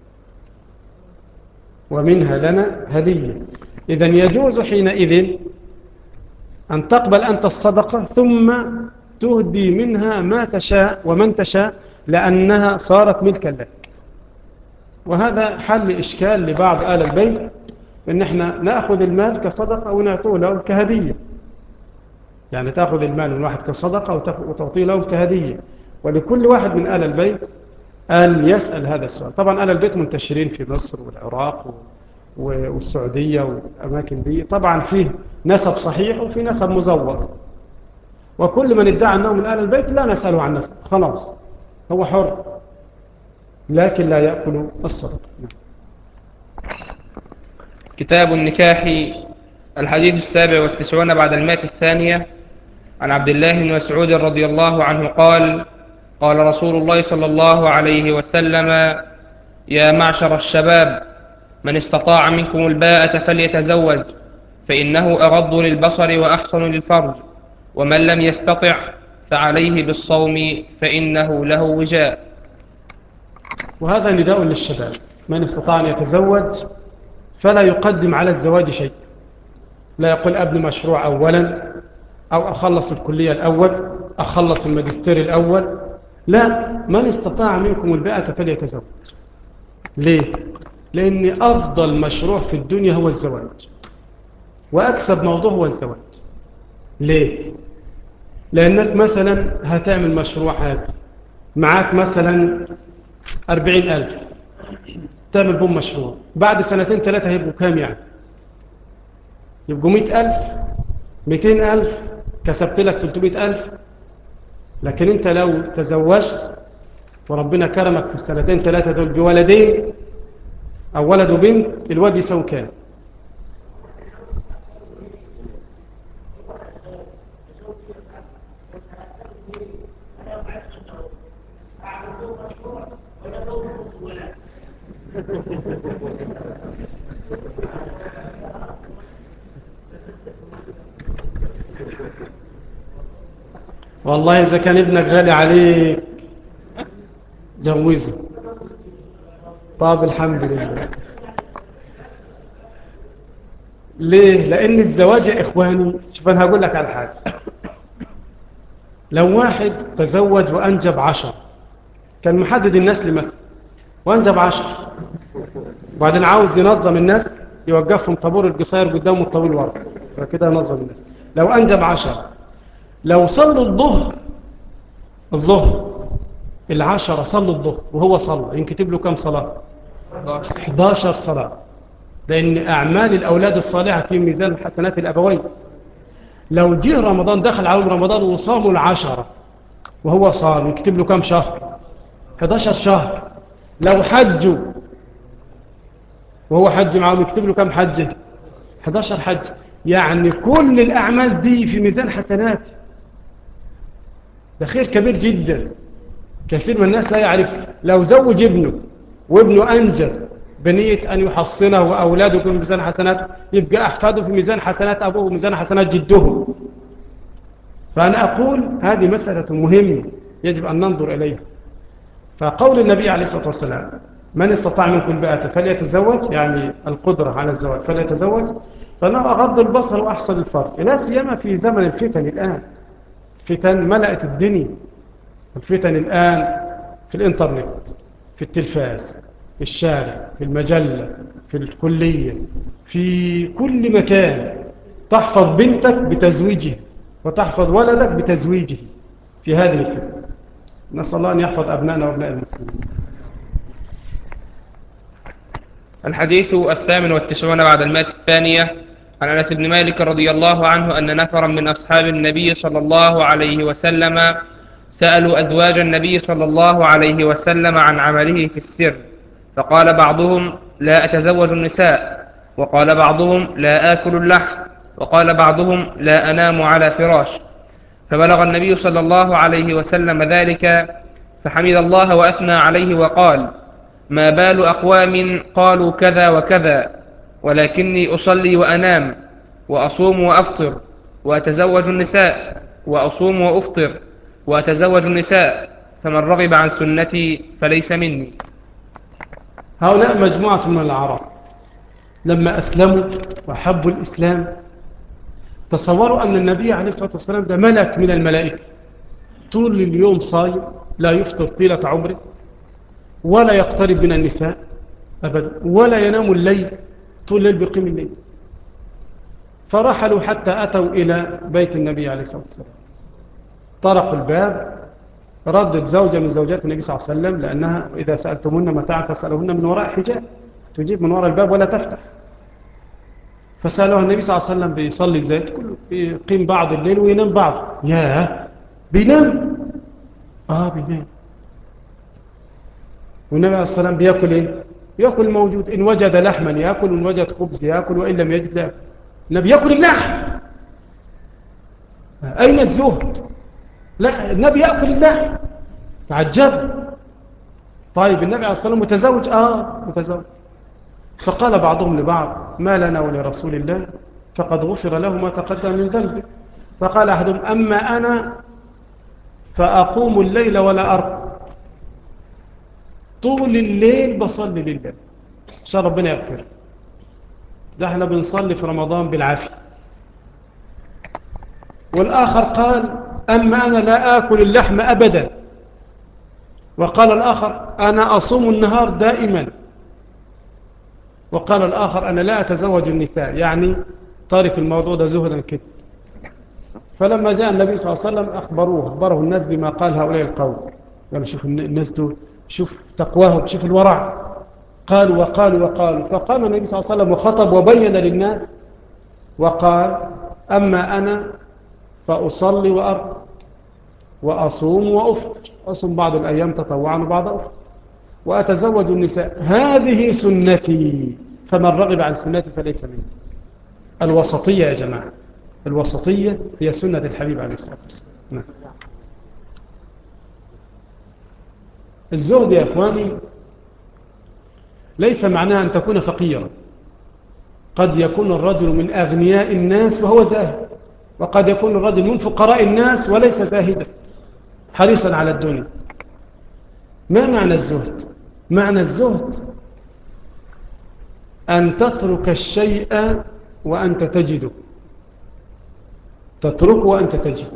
ومنها لنا هدية. إذن يجوز حينئذ أن تقبل أنت الصدقة ثم تهدي منها ما تشاء ومن تشاء لأنها صارت ملكا لك. وهذا حل إشكال لبعض آل البيت، إن إحنا نأخذ المال كصدقة ونعطيه له كهدية. يعني تأخذ المال من واحد كصدقة وتعطيه له كهدية. ولكل واحد من آل البيت أن يسأل هذا السؤال. طبعا آل البيت منتشرين في مصر والعراق والسعودية والأماكن دي، طبعا فيه نسب صحيح وفي نسب مزور، وكل من ادعى أنه من آل البيت لا نسأله عن نسب، خلاص هو حر، لكن لا يأكل الصدقة. كتاب النكاح. الحديث السابع والتسعون بعد المائة الثانية. عن عبد الله بن مسعود رضي الله عنه قال: قال رسول الله صلى الله عليه وسلم: يا معشر الشباب، من استطاع منكم الباءة فليتزوج، فإنه أغض للبصر وأحسن للفرج، ومن لم يستطع فعليه بالصوم فإنه له وجاء. وهذا نداء للشباب، من استطاع أن يتزوج فلا يقدم على الزواج شيء، لا يقول أبني مشروع أولا، أو أخلص الكلية الأول، أخلص الماجستير الأول، لا، من استطاع منكم الباءة فليتزوج. ليه؟ لأن أفضل مشروع في الدنيا هو الزواج، وأكسب موضوع هو الزواج. ليه؟ لأنك مثلا هتعمل مشروع هاتي معاك مثلا أربعين ألف، تعمل بهم مشروع، بعد سنتين ثلاثة هيبقوا كام يعني؟ يبقوا مئة ألف، مئتين ألف، كسبت لك ثلاثمئة ألف. لكن أنت لو تزوجت وربنا كرمك في السنتين ثلاثة دول بولدين أو ولد وبنت، الواد يسوي كام؟ والله إذا كان ابنك غالي عليك جوزه. طب الحمد لله. ليه؟ لأن الزواج يا إخواني، شوف أنا هقول لك على حاجة. لو واحد تزوج وأنجب عشر، كان محدد النسل مثلا وأنجب عشر، وبعدين عاوز ينظم الناس، يوقفهم طابور القصير قدامه الطويل ورا، فكده ينظم الناس. لو أنجب عشر، لو صلوا الظهر الظهر العشرة صلوا الظهر وهو صلى، ينكتب له كم صلاة؟ أحد عشر صلاة. لأن أعمال الأولاد الصالحة في ميزان حسنات الأبوين. لو جه رمضان، دخل عليهم رمضان وصاموا العشرة وهو صام، يكتب له كم شهر؟ أحد عشر شهر. لو حجوا وهو حج معهم، يكتب له كم حجة؟ أحد عشر حج. يعني كل الأعمال دي في ميزان حسنات. ده خير كبير جدا، كثير من الناس لا يعرف. لو زوج ابنه وابنه أنجب بنية أن يحصنه وأولاده في ميزان حسنات، يبقى أحفاده في ميزان حسنات أبوه وميزان حسنات جده. فأنا أقول هذه مسألة مهمة يجب أن ننظر إليها. فقول النبي عليه الصلاة والسلام: من استطاع منكم الباءة فليتزوج، يعني القدرة على الزواج فليتزوج، فأنا أغض البصر وأحصل الفرج. لا سيما في زمن الفتن الآن، فتن ملأت الدنيا. الفتن الآن في الإنترنت، في التلفاز، في الشارع، في المجلة، في الكلية، في كل مكان. تحفظ بنتك بتزويجها وتحفظ ولدك بتزويجه في هذه الفتن. نسأل الله أن يحفظ أبنائنا وأبناء المسلمين. الحديث الثامن والتسعون بعد المائة الثانية. عن أنس بن مالك رضي الله عنه أن نفرا من أصحاب النبي صلى الله عليه وسلم سألوا أزواج النبي صلى الله عليه وسلم عن عمله في السر، فقال بعضهم: لا أتزوج النساء، وقال بعضهم: لا آكل اللحم، وقال بعضهم: لا أنام على فراش. فبلغ النبي صلى الله عليه وسلم ذلك، فحمد الله وأثنى عليه وقال: ما بال أقوام قالوا كذا وكذا، ولكني أصلي وأنام، وأصوم وأفطر، وأتزوج النساء، وأصوم وأفطر، وأتزوج النساء، فمن رغب عن سنتي فليس مني. هؤلاء مجموعة من العرب لما أسلموا وحبوا الإسلام، تصوروا أن النبي عليه الصلاة والسلام ده ملك من الملائكة، طول اليوم صايم لا يفطر طيلة عمره ولا يقترب من النساء أبدا ولا ينام الليل طول الليل بيقيم الليل. فرحلوا حتى أتوا إلى بيت النبي عليه الصلاة والسلام، طرقوا الباب، ردت زوجة من زوجات النبي صلى الله عليه وسلم لأنها إذا سألتمهن متاعا فاسألوهن من وراء حجاب، تجيب من وراء الباب ولا تفتح. فسألوها النبي صلى الله عليه وسلم بيصلي ازاي؟ تقول بيقيم بعض الليل وينام بعض. ياه بينام؟ اه بينام. والنبي عليه الصلاة والسلام بيأكل ايه؟ يأكل موجود، إن وجد لحما يأكل وإن وجد خبز يأكل وإن لم يجد لا يأكل. النبي يأكل اللحم. أين الزهد؟ لا النبي يأكل اللحم. تعجب. طيب النبي عليه الصلاة والسلام متزوج؟ آه متزوج. فقال بعضهم لبعض ما لنا ولرسول الله فقد غفر له ما تقدم من ذنبه. فقال أحدهم أما أنا فأقوم الليل ولا أرقد، طول الليل بصلي لله عشان ربنا يغفر. ده احنا بنصلي في رمضان بالعافية. والآخر قال أما أنا لا آكل اللحم أبدا. وقال الآخر أنا أصوم النهار دائما. وقال الآخر أنا لا أتزوج النساء، يعني تارك الموضوع ده زهدا كده. فلما جاء النبي صلى الله عليه وسلم أخبروه أخبره الناس بما قال هؤلاء القوم. قالوا شوف الناس دول، شوف تقواهم، شوف الورع. قالوا وقالوا وقالوا. فقام النبي صلى الله عليه وسلم وخطب وبين للناس وقال أما أنا فأصلي وأرقد وأصوم وأفطر، أصوم بعض الأيام تطوعا وبعض أفطر، وأتزوج النساء، هذه سنتي فمن رغب عن سنتي فليس مني. الوسطية يا جماعة، الوسطية هي سنة الحبيب عليه الصلاة والسلام. نعم. الزهد يا إخواني ليس معناه أن تكون فقيرا. قد يكون الرجل من أغنياء الناس وهو زاهد، وقد يكون الرجل من فقراء الناس وليس زاهدا حريصا على الدنيا. ما معنى الزهد؟ معنى الزهد أن تترك الشيء وأنت تجده، تتركه وأنت تجده.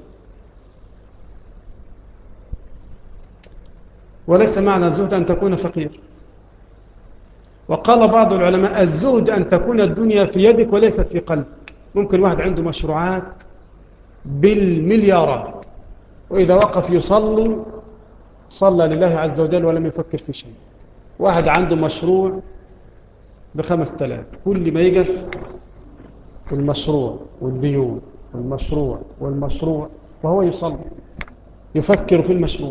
وليس معنى الزهد أن تكون فقير. وقال بعض العلماء الزهد أن تكون الدنيا في يدك وليست في قلبك. ممكن واحد عنده مشروعات بالمليارات وإذا وقف يصلي صلى لله عز وجل ولم يفكر في شيء. واحد عنده مشروع بخمس تلاف، كل ما يقف المشروع والديون والمشروع والمشروع وهو يصلي يفكر في المشروع.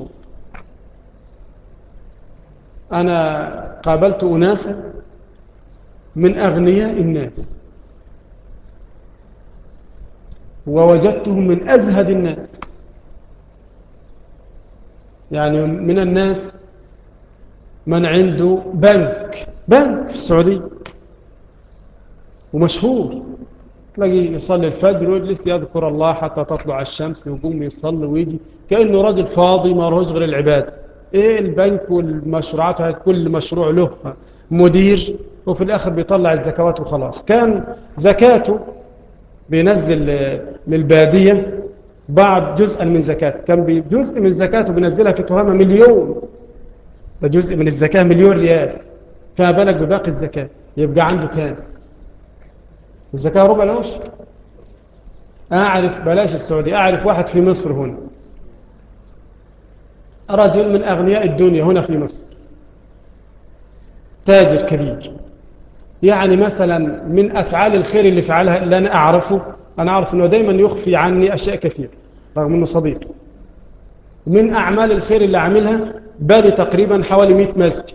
أنا قابلت أناسا من أغنياء الناس ووجدتهم من أزهد الناس. يعني من الناس من عنده بنك بنك في السعودية ومشهور، تلاقي يصلي الفجر ويجلس يذكر الله حتى تطلع الشمس ويقوم يصلي ويجي كأنه راجل فاضي ما رهوش غير العبادة. ايه البنك والمشروعات، كل مشروع له مدير وفي الآخر بيطلع الزكوات وخلاص. كان زكاته بينزل للبادية بعد جزءا من زكاته، كان جزء من زكاته بينزلها في تهامة مليون، ده جزء من الزكاة مليون ريال، فما بالك بباقي الزكاة يبقى عنده كام؟ الزكاة ربع العشر. أعرف بلاش السعودية، أعرف واحد في مصر هنا، رجل من أغنياء الدنيا هنا في مصر، تاجر كبير. يعني مثلا من أفعال الخير اللي فعلها اللي أنا أعرفه، أنا أعرف أنه دايما يخفي عني أشياء كثير رغم أنه صديق. من أعمال الخير اللي عملها بالي تقريبا حوالي مئة مسجد،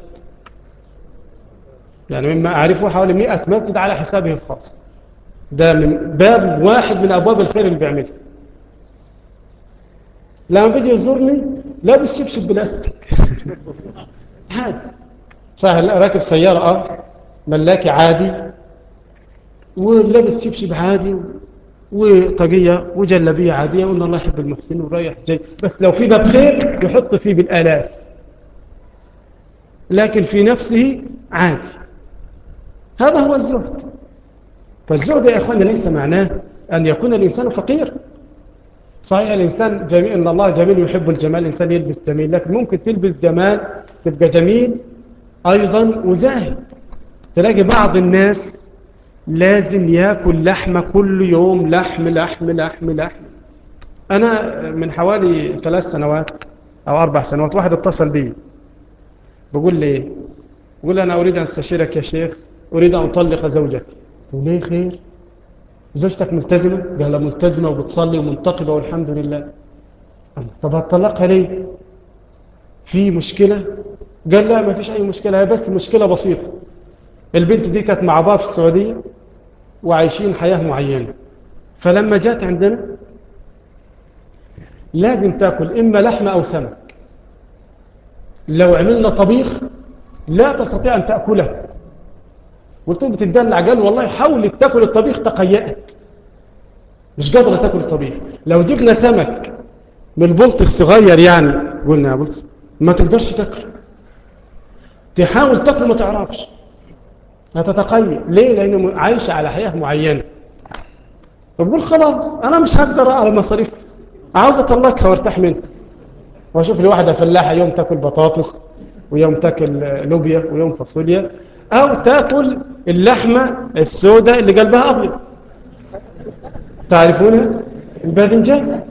يعني مما أعرفه حوالي مئة مسجد على حسابه الخاص. ده من باب واحد من أبواب الخير اللي بيعملها. لما بيجي يزورني لابس شبشب بلاستيك عادي، صحيح راكب سيارة اه ملاكي عادي ولابس شبشب عادي وطاقية وجلبية عادية، وإن الله يحب المحسن ورايح جاي، بس لو في باب خير يحط فيه بالآلاف، لكن في نفسه عادي. هذا هو الزهد. فالزهد يا إخواني ليس معناه أن يكون الإنسان فقير، صحيح الإنسان جميل، إن الله جميل يحب الجمال، الإنسان يلبس جميل، لكن ممكن تلبس جمال تبقى جميل أيضا وزاهد. تلاقي بعض الناس لازم يأكل لحمة كل يوم، لحم لحم لحم لحم. أنا من حوالي ثلاث سنوات أو أربع سنوات واحد اتصل بي بقول لي إيه؟ بقول أنا أريد أن أستشيرك يا شيخ، أريد أن أطلق زوجتي. قلت له ليه خير؟ زوجتك ملتزمة؟ قال ملتزمة وبتصلي ومنتقبة والحمد لله. طب هتطلقها ليه؟ في مشكلة؟ قال لا ما فيش أي مشكلة، هي بس مشكلة بسيطة. البنت دي كانت مع بعض في السعودية وعايشين حياة معينة، فلما جات عندنا لازم تأكل إما لحمة أو سمك. لو عملنا طبيخ لا تستطيع أن تأكله. قلت له بتدلع؟ قال والله حاولت تأكل الطبيخ تقيأت، مش قادرة تأكل الطبيخ. لو جبنا سمك من البلط الصغير يعني، قلنا يا بلط ما تقدرش تأكل، تحاول تأكل ما تعرفش، هتتقيأ. ليه؟ لأنه عايشة على حياة معينة. فبقول خلاص أنا مش هقدر على مصاريف، عاوز أطلقها وارتاح منها، واشوف لي واحدة فلاحة يوم تاكل بطاطس ويوم تاكل لوبيا ويوم فاصوليا، او تاكل اللحمة السوداء اللي قلبها ابيض، تعرفونها؟ الباذنجان.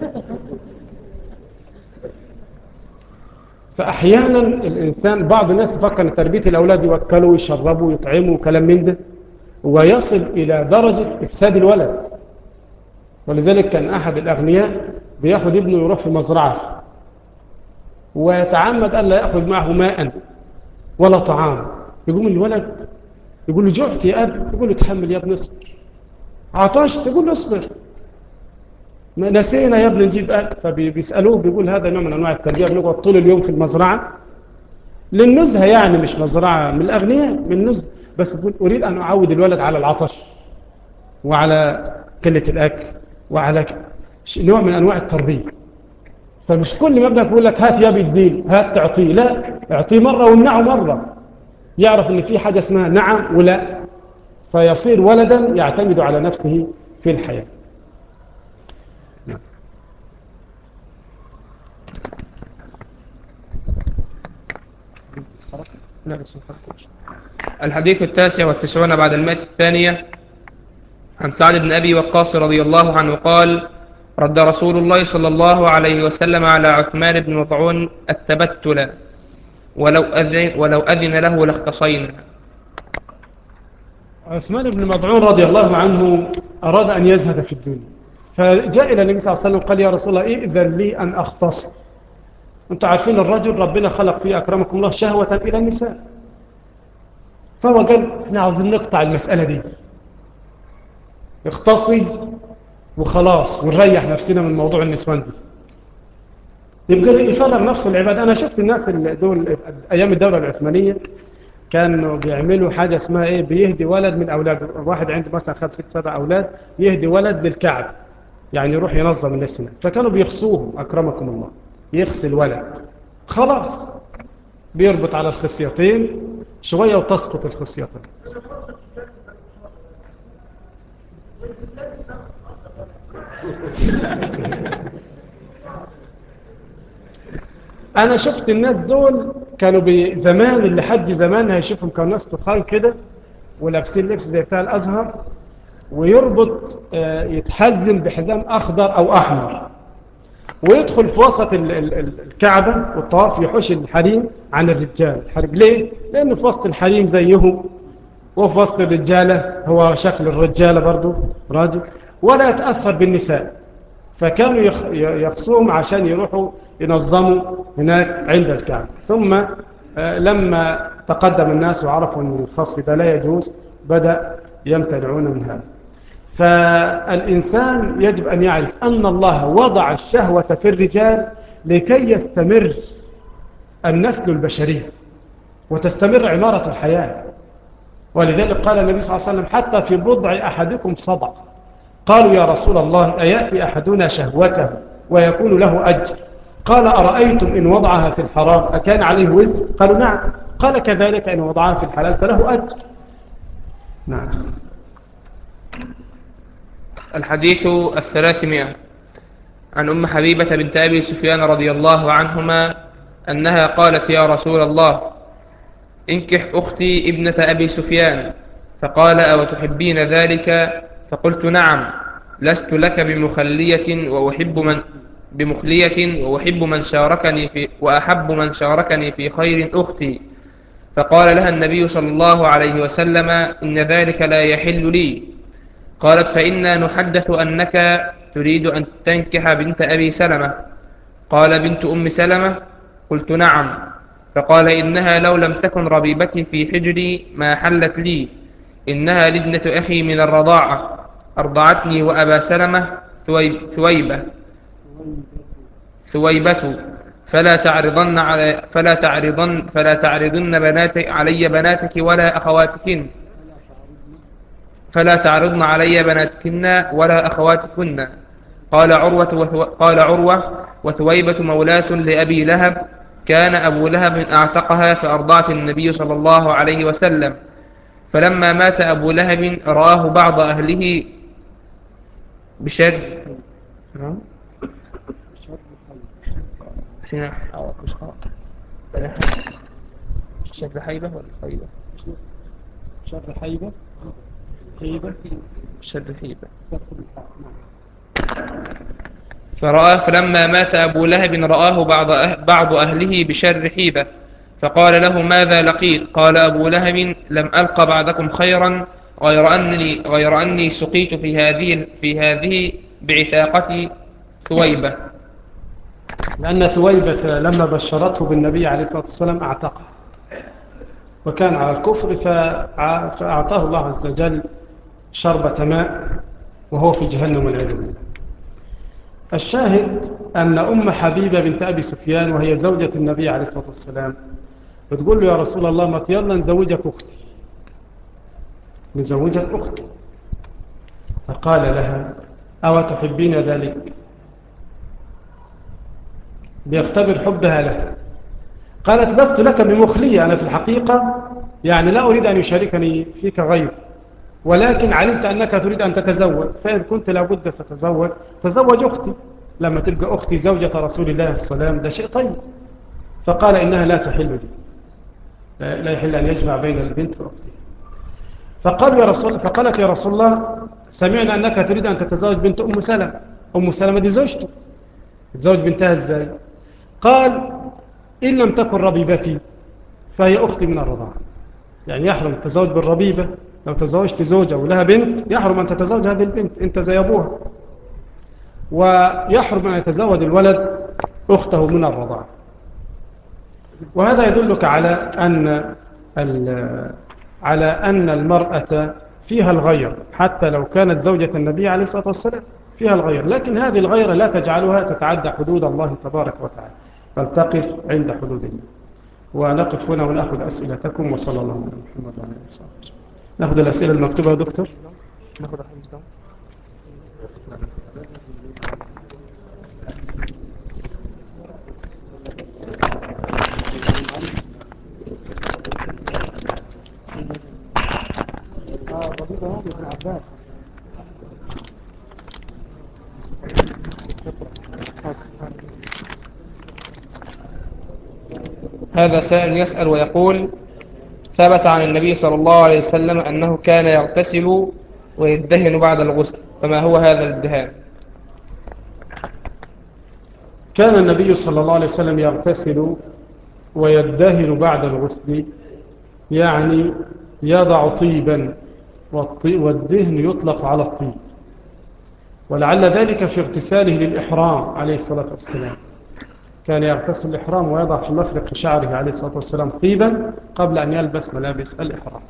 فاحيانا الانسان، بعض الناس يفكر ان تربية الاولاد يوكلوا ويشربوا ويطعموا وكلام من ده، ويصل الى درجة افساد الولد. ولذلك كان احد الاغنياء بياخد ابنه يروح في مزرعة ويتعمد ألا يأخذ معه ماء ولا طعام. يقوم الولد يقول له جعت يا أب، يقول له تحمل يا ابن اصبر. عطشت، يقول له اصبر. ما نسينا يا ابن نجيب أكل. فبيسألوه بيقول هذا نوع من أنواع التربية، بنقعد طول اليوم في المزرعة للنزهة، يعني مش مزرعة من الأغنياء، من النزهة، بس بيقول أريد أن أعود الولد على العطش وعلى قلة الأكل وعلى نوع من أنواع التربية. فمش كل ما ابنك يقول لك هات يا ابي هات تعطيه، لا، اعطيه مرة وامنعه مرة، يعرف ان في حاجة اسمها نعم ولا، فيصير ولدا يعتمد على نفسه في الحياة. الحديث التاسع والتسعون بعد المائة الثانية عن سعد بن أبي وقاص رضي الله عنه قال: رد رسول الله صلى الله عليه وسلم على عثمان بن مظعون التبتل، ولو أذن, ولو أذن له لاختصينا. عثمان بن مظعون رضي الله عنه أراد أن يزهد في الدنيا، فجاء إلى النبي صلى الله عليه وسلم قال يا رسول الله إذن لي أن أختص. أنتم عارفين الرجل ربنا خلق فيه أكرمكم الله شهوة إلى النساء، فهو قال احنا عاوزين نقطع المسألة دي، اختصي وخلاص ونريح نفسنا من موضوع النسوان دي، يبقى يفرغ نفسه العبادة. أنا شفت الناس دول أيام الدولة العثمانية كانوا بيعملوا حاجة اسمها إيه، بيهدي ولد من أولاده، واحد عنده مثلا خمس ست سبع أولاد يهدي ولد للكعب، يعني يروح ينظم الناس هناك. فكانوا بيخصوهم أكرمكم الله، يغسل ولد خلاص، بيربط على الخصيتين شوية وتسقط الخصيتين. أنا شفت الناس دول كانوا زمان، اللي حد زمان هيشوفهم كانوا ناس تخال كده ولابسين لبس زي بتاع الأزهر، ويربط يتحزم بحزام أخضر أو أحمر، ويدخل في وسط الكعبة والطواف يحوش الحريم عن الرجال. الحريم ليه؟ لأنه في وسط الحريم زيهم، وفي وسط الرجالة هو شكل الرجالة برضو راجل، ولا يتأثر بالنساء. فكانوا يخصوهم عشان يروحوا ينظموا هناك عند الكعبة. ثم لما تقدم الناس وعرفوا أن الخص ده لا يجوز بدأ يمتنعون من هذا. فالإنسان يجب أن يعرف أن الله وضع الشهوة في الرجال لكي يستمر النسل البشري وتستمر عمارة الحياة. ولذلك قال النبي صلى الله عليه وسلم حتى في بضع أحدكم صدقة. قالوا يا رسول الله أيأتي أحدنا شهوته ويكون له أجر؟ قال أرأيتم إن وضعها في الحرام أكان عليه وزر؟ قالوا نعم. قال كذلك إن وضعها في الحلال فله أجر. نعم. الحديث الثلاثمائة عن أم حبيبة بنت أبي سفيان رضي الله عنهما أنها قالت يا رسول الله انكح أختي ابنة أبي سفيان، فقال أو تحبين ذلك؟ فقلت نعم، لست لك بمخلية وأحب من بمخلية وأحب من شاركني في وأحب من شاركني في خير أختي. فقال لها النبي صلى الله عليه وسلم إن ذلك لا يحل لي. قالت فإنا نحدث أنك تريد أن تنكح بنت أبي سلمة. قال بنت أم سلمة؟ قلت نعم. فقال إنها لو لم تكن ربيبتي في حجري ما حلت لي، إنها لابنة أخي من الرضاعة، أرضعتني وأبا سلمة ثويب ثويبة ثويبة فلا تعرضن على فلا تعرضن فلا تعرضن بنات علي بناتك ولا أخواتكن فلا تعرضن علي بناتكن ولا أخواتكن. قال عروة وثو... قال عروة وثويبة مولاة لأبي لهب، كان أبو لهب أعتقها فأرضعت النبي صلى الله عليه وسلم. فلما مات أبو لهب رآه بعض أهله بشر شر حيبة ولا خيبة؟ شر حيبة حيبة شر حيبة. فرآه فلما مات أبو لهب رآه بعض أه بعض أهله بشر حيبة، فقال له ماذا لقيت؟ قال أبو لهب لم ألق بعدكم خيرا غير أني غير أني سقيت في هذه في هذه بعتاقة ثويبة. لأن ثويبة لما بشرته بالنبي عليه الصلاة والسلام أعتقه، وكان على الكفر فأعطاه الله عز وجل شربة ماء وهو في جهنم والعياذ بالله. الشاهد أن أم حبيبة بنت أبي سفيان وهي زوجة النبي عليه الصلاة والسلام بتقول له يا رسول الله ما يلا نزوجك أختي نزوجك أختي. فقال لها أو تحبين ذلك؟ بيختبر حبها له. قالت لست لك بمخلية، أنا في الحقيقة يعني لا أريد أن يشاركني فيك غير، ولكن علمت أنك تريد أن تتزوج، فإذا كنت لابد ستزوج تزوج أختي، لما تلقى أختي زوجة رسول الله صلى الله عليه وسلم ده شيء طيب. فقال إنها لا تحل لي، لا يحل أن يجمع بين البنت وأختها. فقال يا رسول فقالت يا رسول الله سمعنا أنك تريد أن تتزوج بنت أم سلمة. أم سلمة دي زوجته، تزوج بنتها إزاي؟ قال إن لم تكن ربيبتي فهي أختي من الرضاعة. يعني يحرم التزوج بالربيبة، لو تزوجت زوجة ولها بنت يحرم أن تتزوج هذه البنت، أنت زي أبوها. ويحرم أن يتزوج الولد أخته من الرضاعة. وهذا يدلك على أن على أن المرأة فيها الغير، حتى لو كانت زوجة النبي عليه الصلاة والسلام فيها الغير، لكن هذه الغير لا تجعلها تتعدى حدود الله تبارك وتعالى، بل تقف عند حدود الله. ونقف هنا ونأخذ أسئلتكم، وصلى الله على محمد وعلى آله وصحبه. نأخذ الأسئلة المكتوبة يا دكتور. ناخذ الحديث ده. هذا سائل يسأل ويقول ثبت عن النبي صلى الله عليه وسلم أنه كان يغتسل ويدهن بعد الغسل، فما هو هذا الدهان؟ كان النبي صلى الله عليه وسلم يغتسل ويدهن بعد الغسل، يعني يضع طيبا، والدهن يطلق على الطيب، ولعل ذلك في اغتساله للإحرام عليه الصلاة والسلام. كان يغتسل الإحرام ويضع في مفرق شعره عليه الصلاة والسلام طيبا قبل أن يلبس ملابس الإحرام.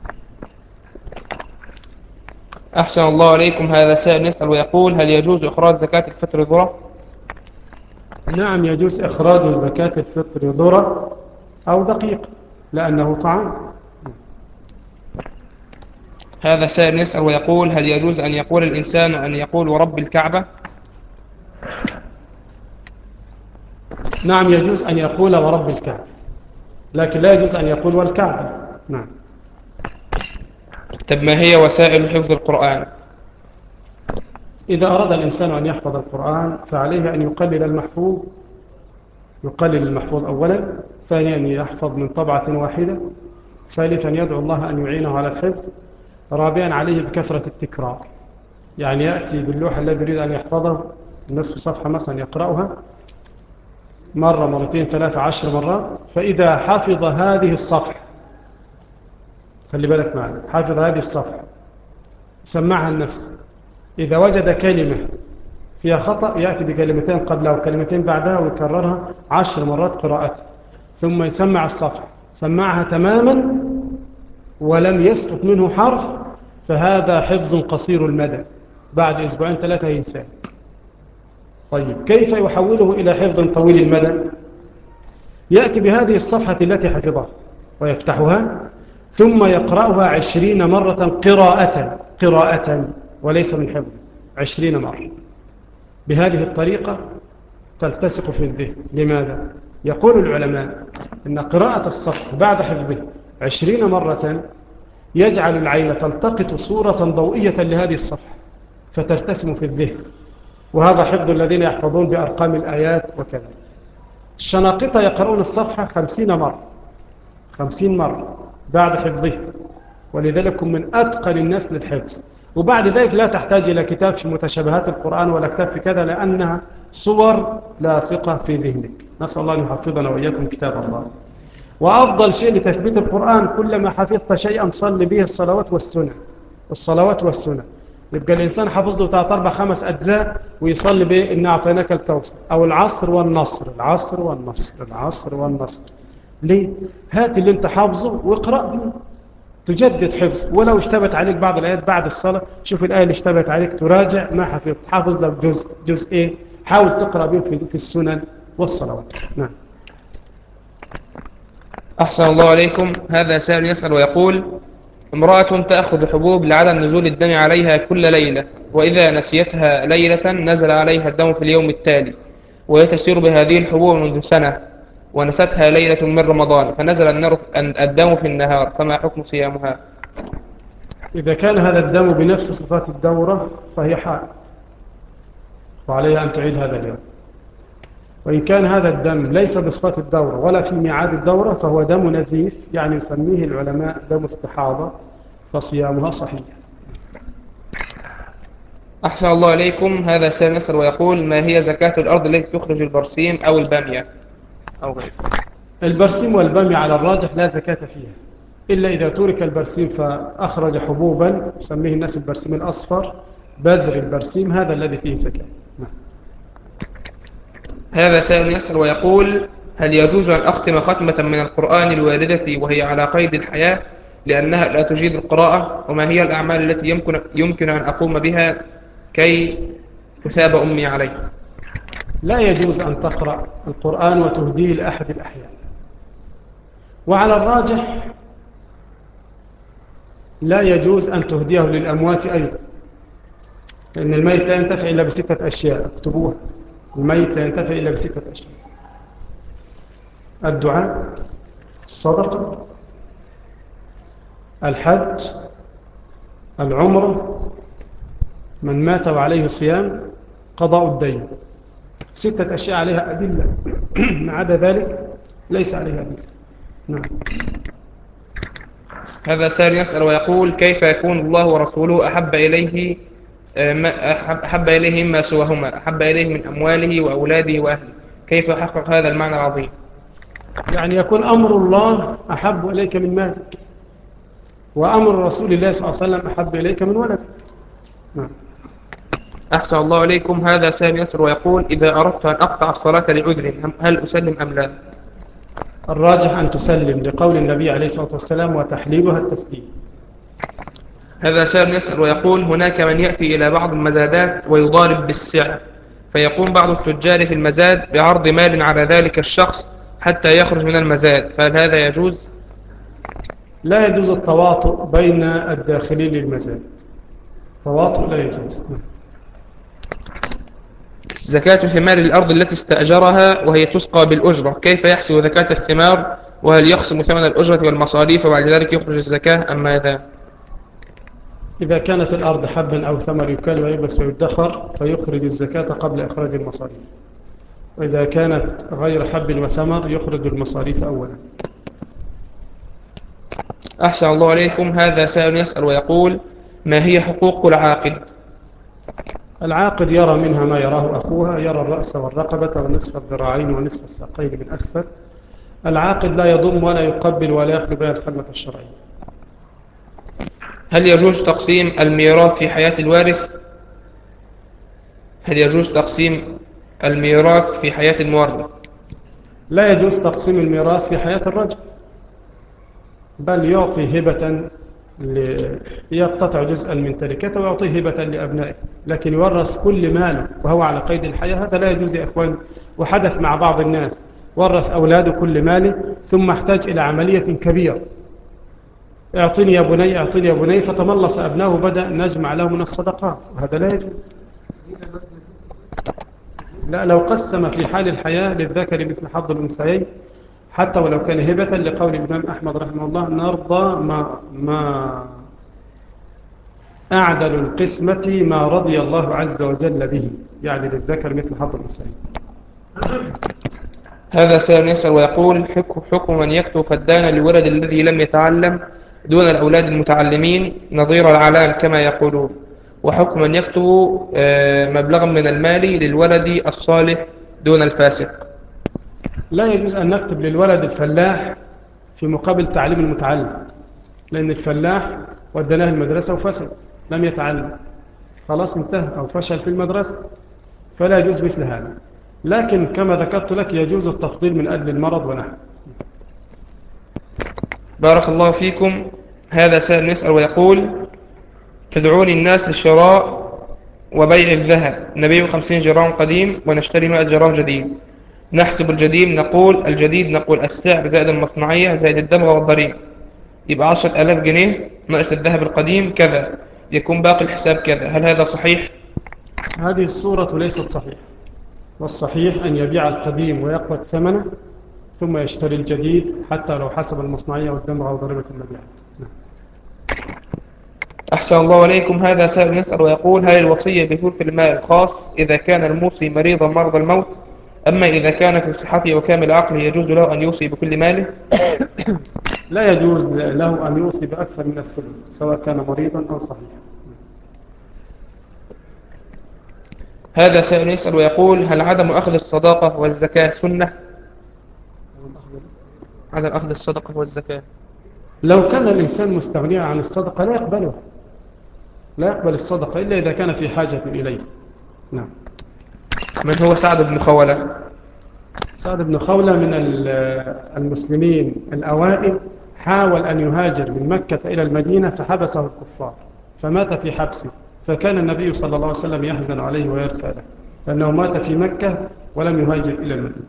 أحسن الله عليكم. هذا سائل يسأل ويقول هل يجوز إخراج زكاة الفطر ذرة؟ نعم يجوز إخراج زكاة الفطر ذرة أو دقيق لأنه طعام. هذا سائل يسأل ويقول هل يجوز أن يقول الإنسان أن يقول ورب الكعبة؟ نعم يجوز أن يقول ورب الكعبة، لكن لا يجوز أن يقول والكعبة. نعم. طب ما هي وسائل حفظ القرآن؟ إذا أراد الإنسان أن يحفظ القرآن فعليه أن يقلل المحفوظ يقلل المحفوظ أولا، ثانيا يحفظ من طبعة واحدة، ثالثا يدعو الله أن يعينه على الحفظ، رابعا عليه بكثرة التكرار، يعني يأتي باللوحة الذي يريد أن يحفظه نصف صفحة مثلا يقرأها مرة مرتين ثلاثة عشر مرات، فإذا حفظ هذه الصفحة، خلي بالك معنا، حفظ هذه الصفحة سمعها النفس، إذا وجد كلمة فيها خطأ يأتي بكلمتين قبلها وكلمتين بعدها ويكررها عشر مرات قراءته، ثم يسمع الصفحة سمعها تماما ولم يسقط منه حرف، فهذا حفظ قصير المدى، بعد أسبوعين ثلاثة ينساه. طيب كيف يحوله إلى حفظ طويل المدى؟ يأتي بهذه الصفحة التي حفظها ويفتحها ثم يقرأها عشرين مرة قراءة قراءة وليس من حفظ، عشرين مرة. بهذه الطريقة تلتصق في الذهن. لماذا؟ يقول العلماء إن قراءة الصفحة بعد حفظه عشرين مرة يجعل العين تلتقط صورة ضوئية لهذه الصفحة فترتسم في الذهن، وهذا حفظ الذين يحفظون بأرقام الآيات وكذا. الشناقطة يقرؤون الصفحة خمسين مرة خمسين مرة بعد حفظه، ولذلك من أتقن الناس للحفظ. وبعد ذلك لا تحتاج إلى كتاب في متشابهات القرآن ولا كتاب في كذا، لأنها صور لاصقة في ذهنك. نسأل الله أن يحفظنا وإياكم كتاب الله. وأفضل شيء لتثبيت القرآن كلما حفظت شيئا صل به الصلوات والسنة الصلوات والسنة. يبقى الإنسان حفظ له ثلاث أربع خمس أجزاء ويصلي به إن أعطيناك الكوثر أو العصر والنصر العصر والنصر العصر والنصر. ليه؟ هات اللي انت حافظه واقرأ به، تجدد حفظ. ولو اشتبت عليك بعض الآيات بعد الصلاة شوف الآية اللي اشتبت عليك تراجع ما حفظت، حافظ لك جزء جزء ايه، حاول تقرأ به في السنن والصلوات. نعم. أحسن الله عليكم. هذا سائل يسأل ويقول: امرأة تأخذ حبوب لعدم نزول الدم عليها كل ليلة، وإذا نسيتها ليلة نزل عليها الدم في اليوم التالي، وهي تسير بهذه الحبوب منذ سنة، ونستها ليلة من رمضان فنزل الدم في النهار، فما حكم صيامها؟ إذا كان هذا الدم بنفس صفات الدورة فهي حائض وعليها أن تعيد هذا اليوم. وإن كان هذا الدم ليس بصفات الدورة ولا في ميعاد الدورة فهو دم نزيف، يعني يسميه العلماء دم استحاضة، فصيامها صحيح. أحسن الله عليكم. هذا سائل يسأل ويقول: ما هي زكاة الأرض التي تخرج البرسيم أو البامية أو غيره؟ البرسيم والبامية على الراجح لا زكاة فيها، إلا إذا ترك البرسيم فأخرج حبوبا يسميه الناس البرسيم الأصفر، بذر البرسيم، هذا الذي فيه زكاة. نعم. هذا سائل يسأل ويقول: هل يجوز أن أختم ختمة من القرآن الواردة وهي على قيد الحياة لأنها لا تجيد القراءة؟ وما هي الأعمال التي يمكن, يمكن أن أقوم بها كي تثاب أمي عليه؟ لا يجوز أن تقرأ القرآن وتهديه لأحد الأحياء، وعلى الراجح لا يجوز أن تهديه للأموات أيضا، لأن الميت لا ينتفع إلا بستة أشياء، اكتبوها: الميت لا ينتفع إلا بستة أشياء: الدعاء، الصدقة، الحج، العمرة، من مات وعليه صيام، قضاء الدين. ستة أشياء عليها أدلة، ما عدا ذلك ليس عليها أدلة. نعم. هذا سائل يسأل ويقول: كيف يكون الله ورسوله أحب إليه أحب إليه مما سواهما، أحب إليه من أمواله وأولاده وأهله؟ كيف يحقق هذا المعنى العظيم؟ يعني يكون أمر الله أحب إليك من مالك، وأمر رسول الله صلى الله عليه وسلم أحب إليك من ولدك. نعم. أحسن الله عليكم. هذا سائل يسأل ويقول: إذا أردت أن أقطع الصلاة لعذر هل أسلم أم لا؟ الراجح أن تسلم لقول النبي عليه الصلاة والسلام: وتحليلها التسليم. هذا سائل يسأل ويقول: هناك من يأتي إلى بعض المزادات ويضارب بالسعر، فيقوم بعض التجار في المزاد بعرض مال على ذلك الشخص حتى يخرج من المزاد، فهل هذا يجوز؟ لا يجوز التواطؤ بين الداخلين للمزاد، تواطؤ لا يجوز. زكاة ثمار الأرض التي استأجرها وهي تسقى بالأجرة، كيف يحسب زكاة الثمار؟ وهل يخصم ثمن الأجرة والمصاريف وبعد ذلك يخرج الزكاة أم ماذا؟ إذا كانت الأرض حبا أو ثمر يكال ويبس ويدخر فيخرج الزكاة قبل إخراج المصاريف، وإذا كانت غير حب وثمر يخرج المصاريف أولا. أحسن الله عليكم. هذا سائل يسأل ويقول: ما هي حقوق العاقد؟ العاقد يرى منها ما يراه أخوها، يرى الرأس والرقبة ونصف الذراعين ونصف الساقين من أسفل. العاقد لا يضم ولا يقبل ولا يخلو بها الخلوة الشرعية. هل يجوز تقسيم الميراث في حياة الوارث؟ هل يجوز تقسيم الميراث في حياة المورث؟ لا يجوز تقسيم الميراث في حياة الرجل، بل يعطي هبة ل... يقتطع جزءا من تركته ويعطيه هبة لأبنائه، لكن يورث كل ماله وهو على قيد الحياة، هذا لا يجوز يا إخوان. وحدث مع بعض الناس، ورث أولاده كل ماله ثم احتاج إلى عملية كبيرة: اعطني يا بني اعطني يا بني، فتملص أبناه بدأ نجمع له من الصدقات، وهذا لا يجوز. لا، لو قسم في حال الحياة للذكر مثل حظ الأنثيين حتى ولو كان هبة، لقول الإمام أحمد رحمه الله: نرضى ما, ما أعدل القسمة ما رضي الله عز وجل به، يعني للذكر مثل حظ الأنثيين. هذا سائل يسأل ويقول: حكم, حكم من يكتب فدانا لولد الذي لم يتعلم دون الأولاد المتعلمين نظير العلام كما يقولون، وحكم من يكتب مبلغا من المال للولد الصالح دون الفاسق. لا يجوز أن نكتب للولد الفلاح في مقابل تعليم المتعلم، لأن الفلاح ودناه المدرسة وفسد، لم يتعلم، خلاص انتهى أو فشل في المدرسة، فلا يجوز مثل هذا. لكن كما ذكرت لك يجوز التفضيل من أجل المرض ونحو. بارك الله فيكم. هذا سائل يسأل ويقول: تدعوني الناس للشراء وبيع الذهب، نبيع خمسين جرام قديم ونشتري مائة جرام جديد، نحسب الجديد نقول الجديد نقول السعر زائد المصنعية زائد الدمغة والضريبة، يبقى عشرة آلاف جنيه ناقص الذهب القديم كذا، يكون باقي الحساب كذا. هل هذا صحيح؟ هذه الصورة ليست صحيحة، والصحيح أن يبيع القديم ويقبض ثمنه ثم يشتري الجديد حتى لو حسب المصنعية والدمغة وضريبة المبيعات. نعم. أحسن الله عليكم. هذا سائل يسأل ويقول: هل الوصية بثلث المال خاص إذا كان الموصي مريضا مرض الموت، أما إذا كان في صحته وكامل عقله يجوز له أن يوصي بكل ماله؟ لا يجوز له أن يوصي بأكثر من الثلث سواء كان مريضا أو صحيحا. هذا سائل يسأل ويقول: هل عدم أخذ الصداقة والزكاة سنة؟ عدم أخذ الصدقة والزكاة، لو كان الإنسان مستغنيا عن الصدقة لا يقبلها، لا يقبل الصدقة إلا إذا كان في حاجة إليه. نعم. من هو سعد بن خولة؟ سعد بن خولة من المسلمين الأوائل، حاول أن يهاجر من مكة إلى المدينة فحبسه الكفار فمات في حبسه، فكان النبي صلى الله عليه وسلم يحزن عليه ويرثى له لأنه مات في مكة ولم يهاجر إلى المدينة.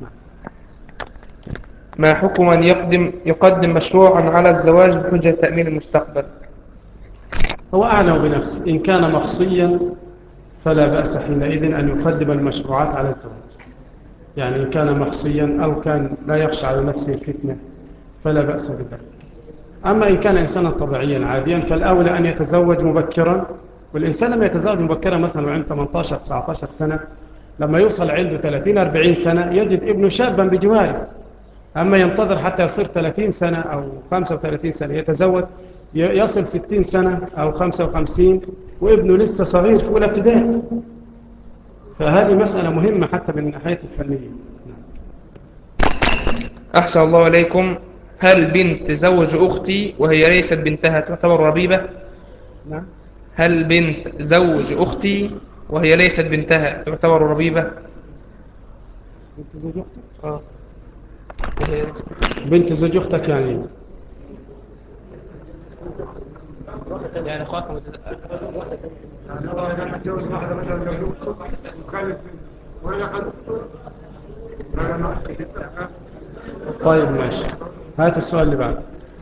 ما حكم من يقدم, يقدم مشروعا على الزواج بحجة تأمين المستقبل؟ هو أعلم بنفسه، إن كان مخصيا فلا بأس حينئذ أن يقدم المشروعات على الزواج، يعني إن كان مخصيا أو كان لا يخشى على نفسه الفتنة فلا بأس بذلك. أما إن كان إنسانا طبيعيا عاديا فالأولى أن يتزوج مبكرا، والإنسان لما يتزوج مبكرا مثلا وعنده ثمانية عشر تسعة عشر سنة، لما يوصل عنده ثلاثين أربعين سنة يجد ابنه شابا بجواره. أما ينتظر حتى يصير ثلاثين سنة أو خمسة وثلاثين سنة يتزوج، يصل ستين سنة أو خمسة وخمسين وابنه لسه صغير في أولى ابتدائي. فهذه مسألة مهمة حتى من الناحية الفنية. أحسن الله عليكم. هل بنت زوج أختي وهي ليست بنتها تعتبر ربيبة؟ نعم. هل بنت زوج أختي وهي ليست بنتها تعتبر ربيبة؟ بنت زوج أختك؟ آه. بنت زوج أختك يعني يعني أخواتنا يعني هو إذا متجوز واحدة مثلا قبل أخته وخالد وهي أخذ هذا ما أخذ. طيب ماشي، هات السؤال اللي بعده.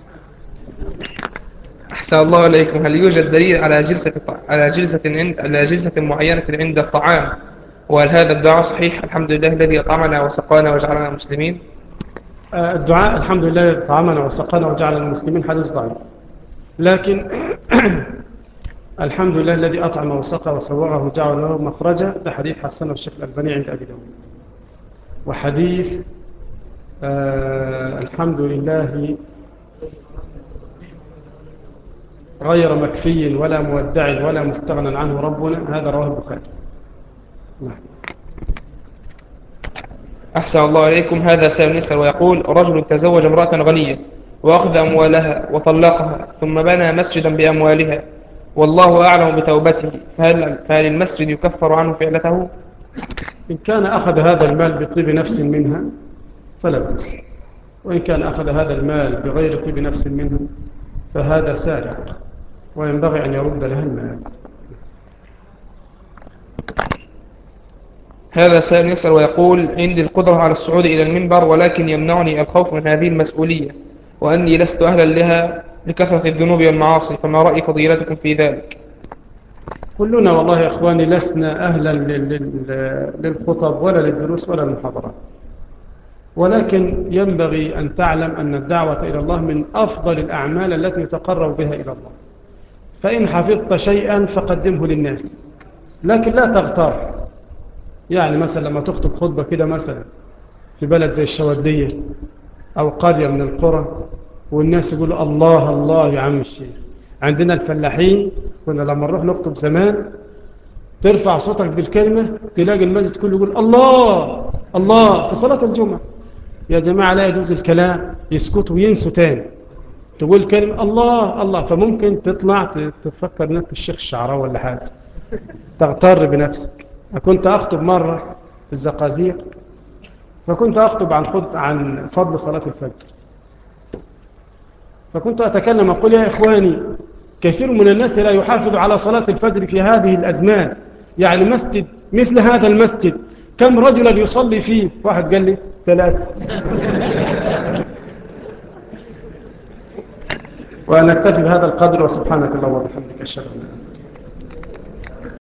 أحسن الله عليكم. هل يوجد دليل على جلسة على جلسة عند على جلسة معينة عند الطعام، وهل هذا الدعاء صحيح؟ الحمد لله الذي أطعمنا وسقانا وجعلنا مسلمين. الدعاء الحمد لله طعامنا وسقانا وجعل المسلمين حديث ضعيف، لكن الحمد لله الذي أطعم وسقى وسوعه وجعل له مخرجا، ده حديث حسنه الشيخ الألباني عند أبي داود. وحديث آه الحمد لله غير مكفي ولا مودع ولا مستغنى عنه ربنا، هذا رواه البخاري. نعم. أحسن الله عليكم. هذا سائل يسأل ويقول: رجل تزوج امرأة غنية وأخذ أموالها وطلقها ثم بنى مسجدا بأموالها والله أعلم بتوبته، فهل, فهل المسجد يكفر عنه فعلته؟ إن كان أخذ هذا المال بطيب نفس منها فلا بأس، وإن كان أخذ هذا المال بغير طيب نفس منه فهذا سارق وينبغي أن يرد لها المال. هذا سائل يسأل ويقول: عندي القدرة على الصعود إلى المنبر ولكن يمنعني الخوف من هذه المسؤولية وأني لست أهلا لها لكثرة الذنوب والمعاصي، فما رأي فضيلتكم في ذلك؟ كلنا والله يا إخواني لسنا أهلا للخطب ولا للدروس ولا المحاضرات، ولكن ينبغي أن تعلم أن الدعوة إلى الله من أفضل الأعمال التي يتقرب بها إلى الله، فإن حفظت شيئا فقدمه للناس، لكن لا تغتر. يعني مثلا لما تخطب خطبة كده مثلا في بلد زي الشوادية أو قرية من القرى والناس يقولوا الله الله يا عم الشيخ، عندنا الفلاحين كنا لما نروح نخطب زمان ترفع صوتك بالكلمة تلاقي المسجد كله يقول الله الله في صلاة الجمعة. يا جماعة لا يجوز الكلام، يسكتوا وينسوا تاني، تقول كلمة الله الله فممكن تطلع تفكر انك الشيخ الشعراوي ولا حاجة، تغتر بنفسك. كنت أخطب مرة في الزقازيق، فكنت أخطب عن خد عن فضل صلاة الفجر، فكنت أتكلم أقول يا إخواني كثير من الناس لا يحافظ على صلاة الفجر في هذه الأزمان، يعني مسجد مثل هذا المسجد كم رجلا يصلي فيه؟ واحد قال لي ثلاثة. ونكتفي بهذا القدر، وسبحانك اللهم وبحمدك أشهد أن لا إله إلا أنت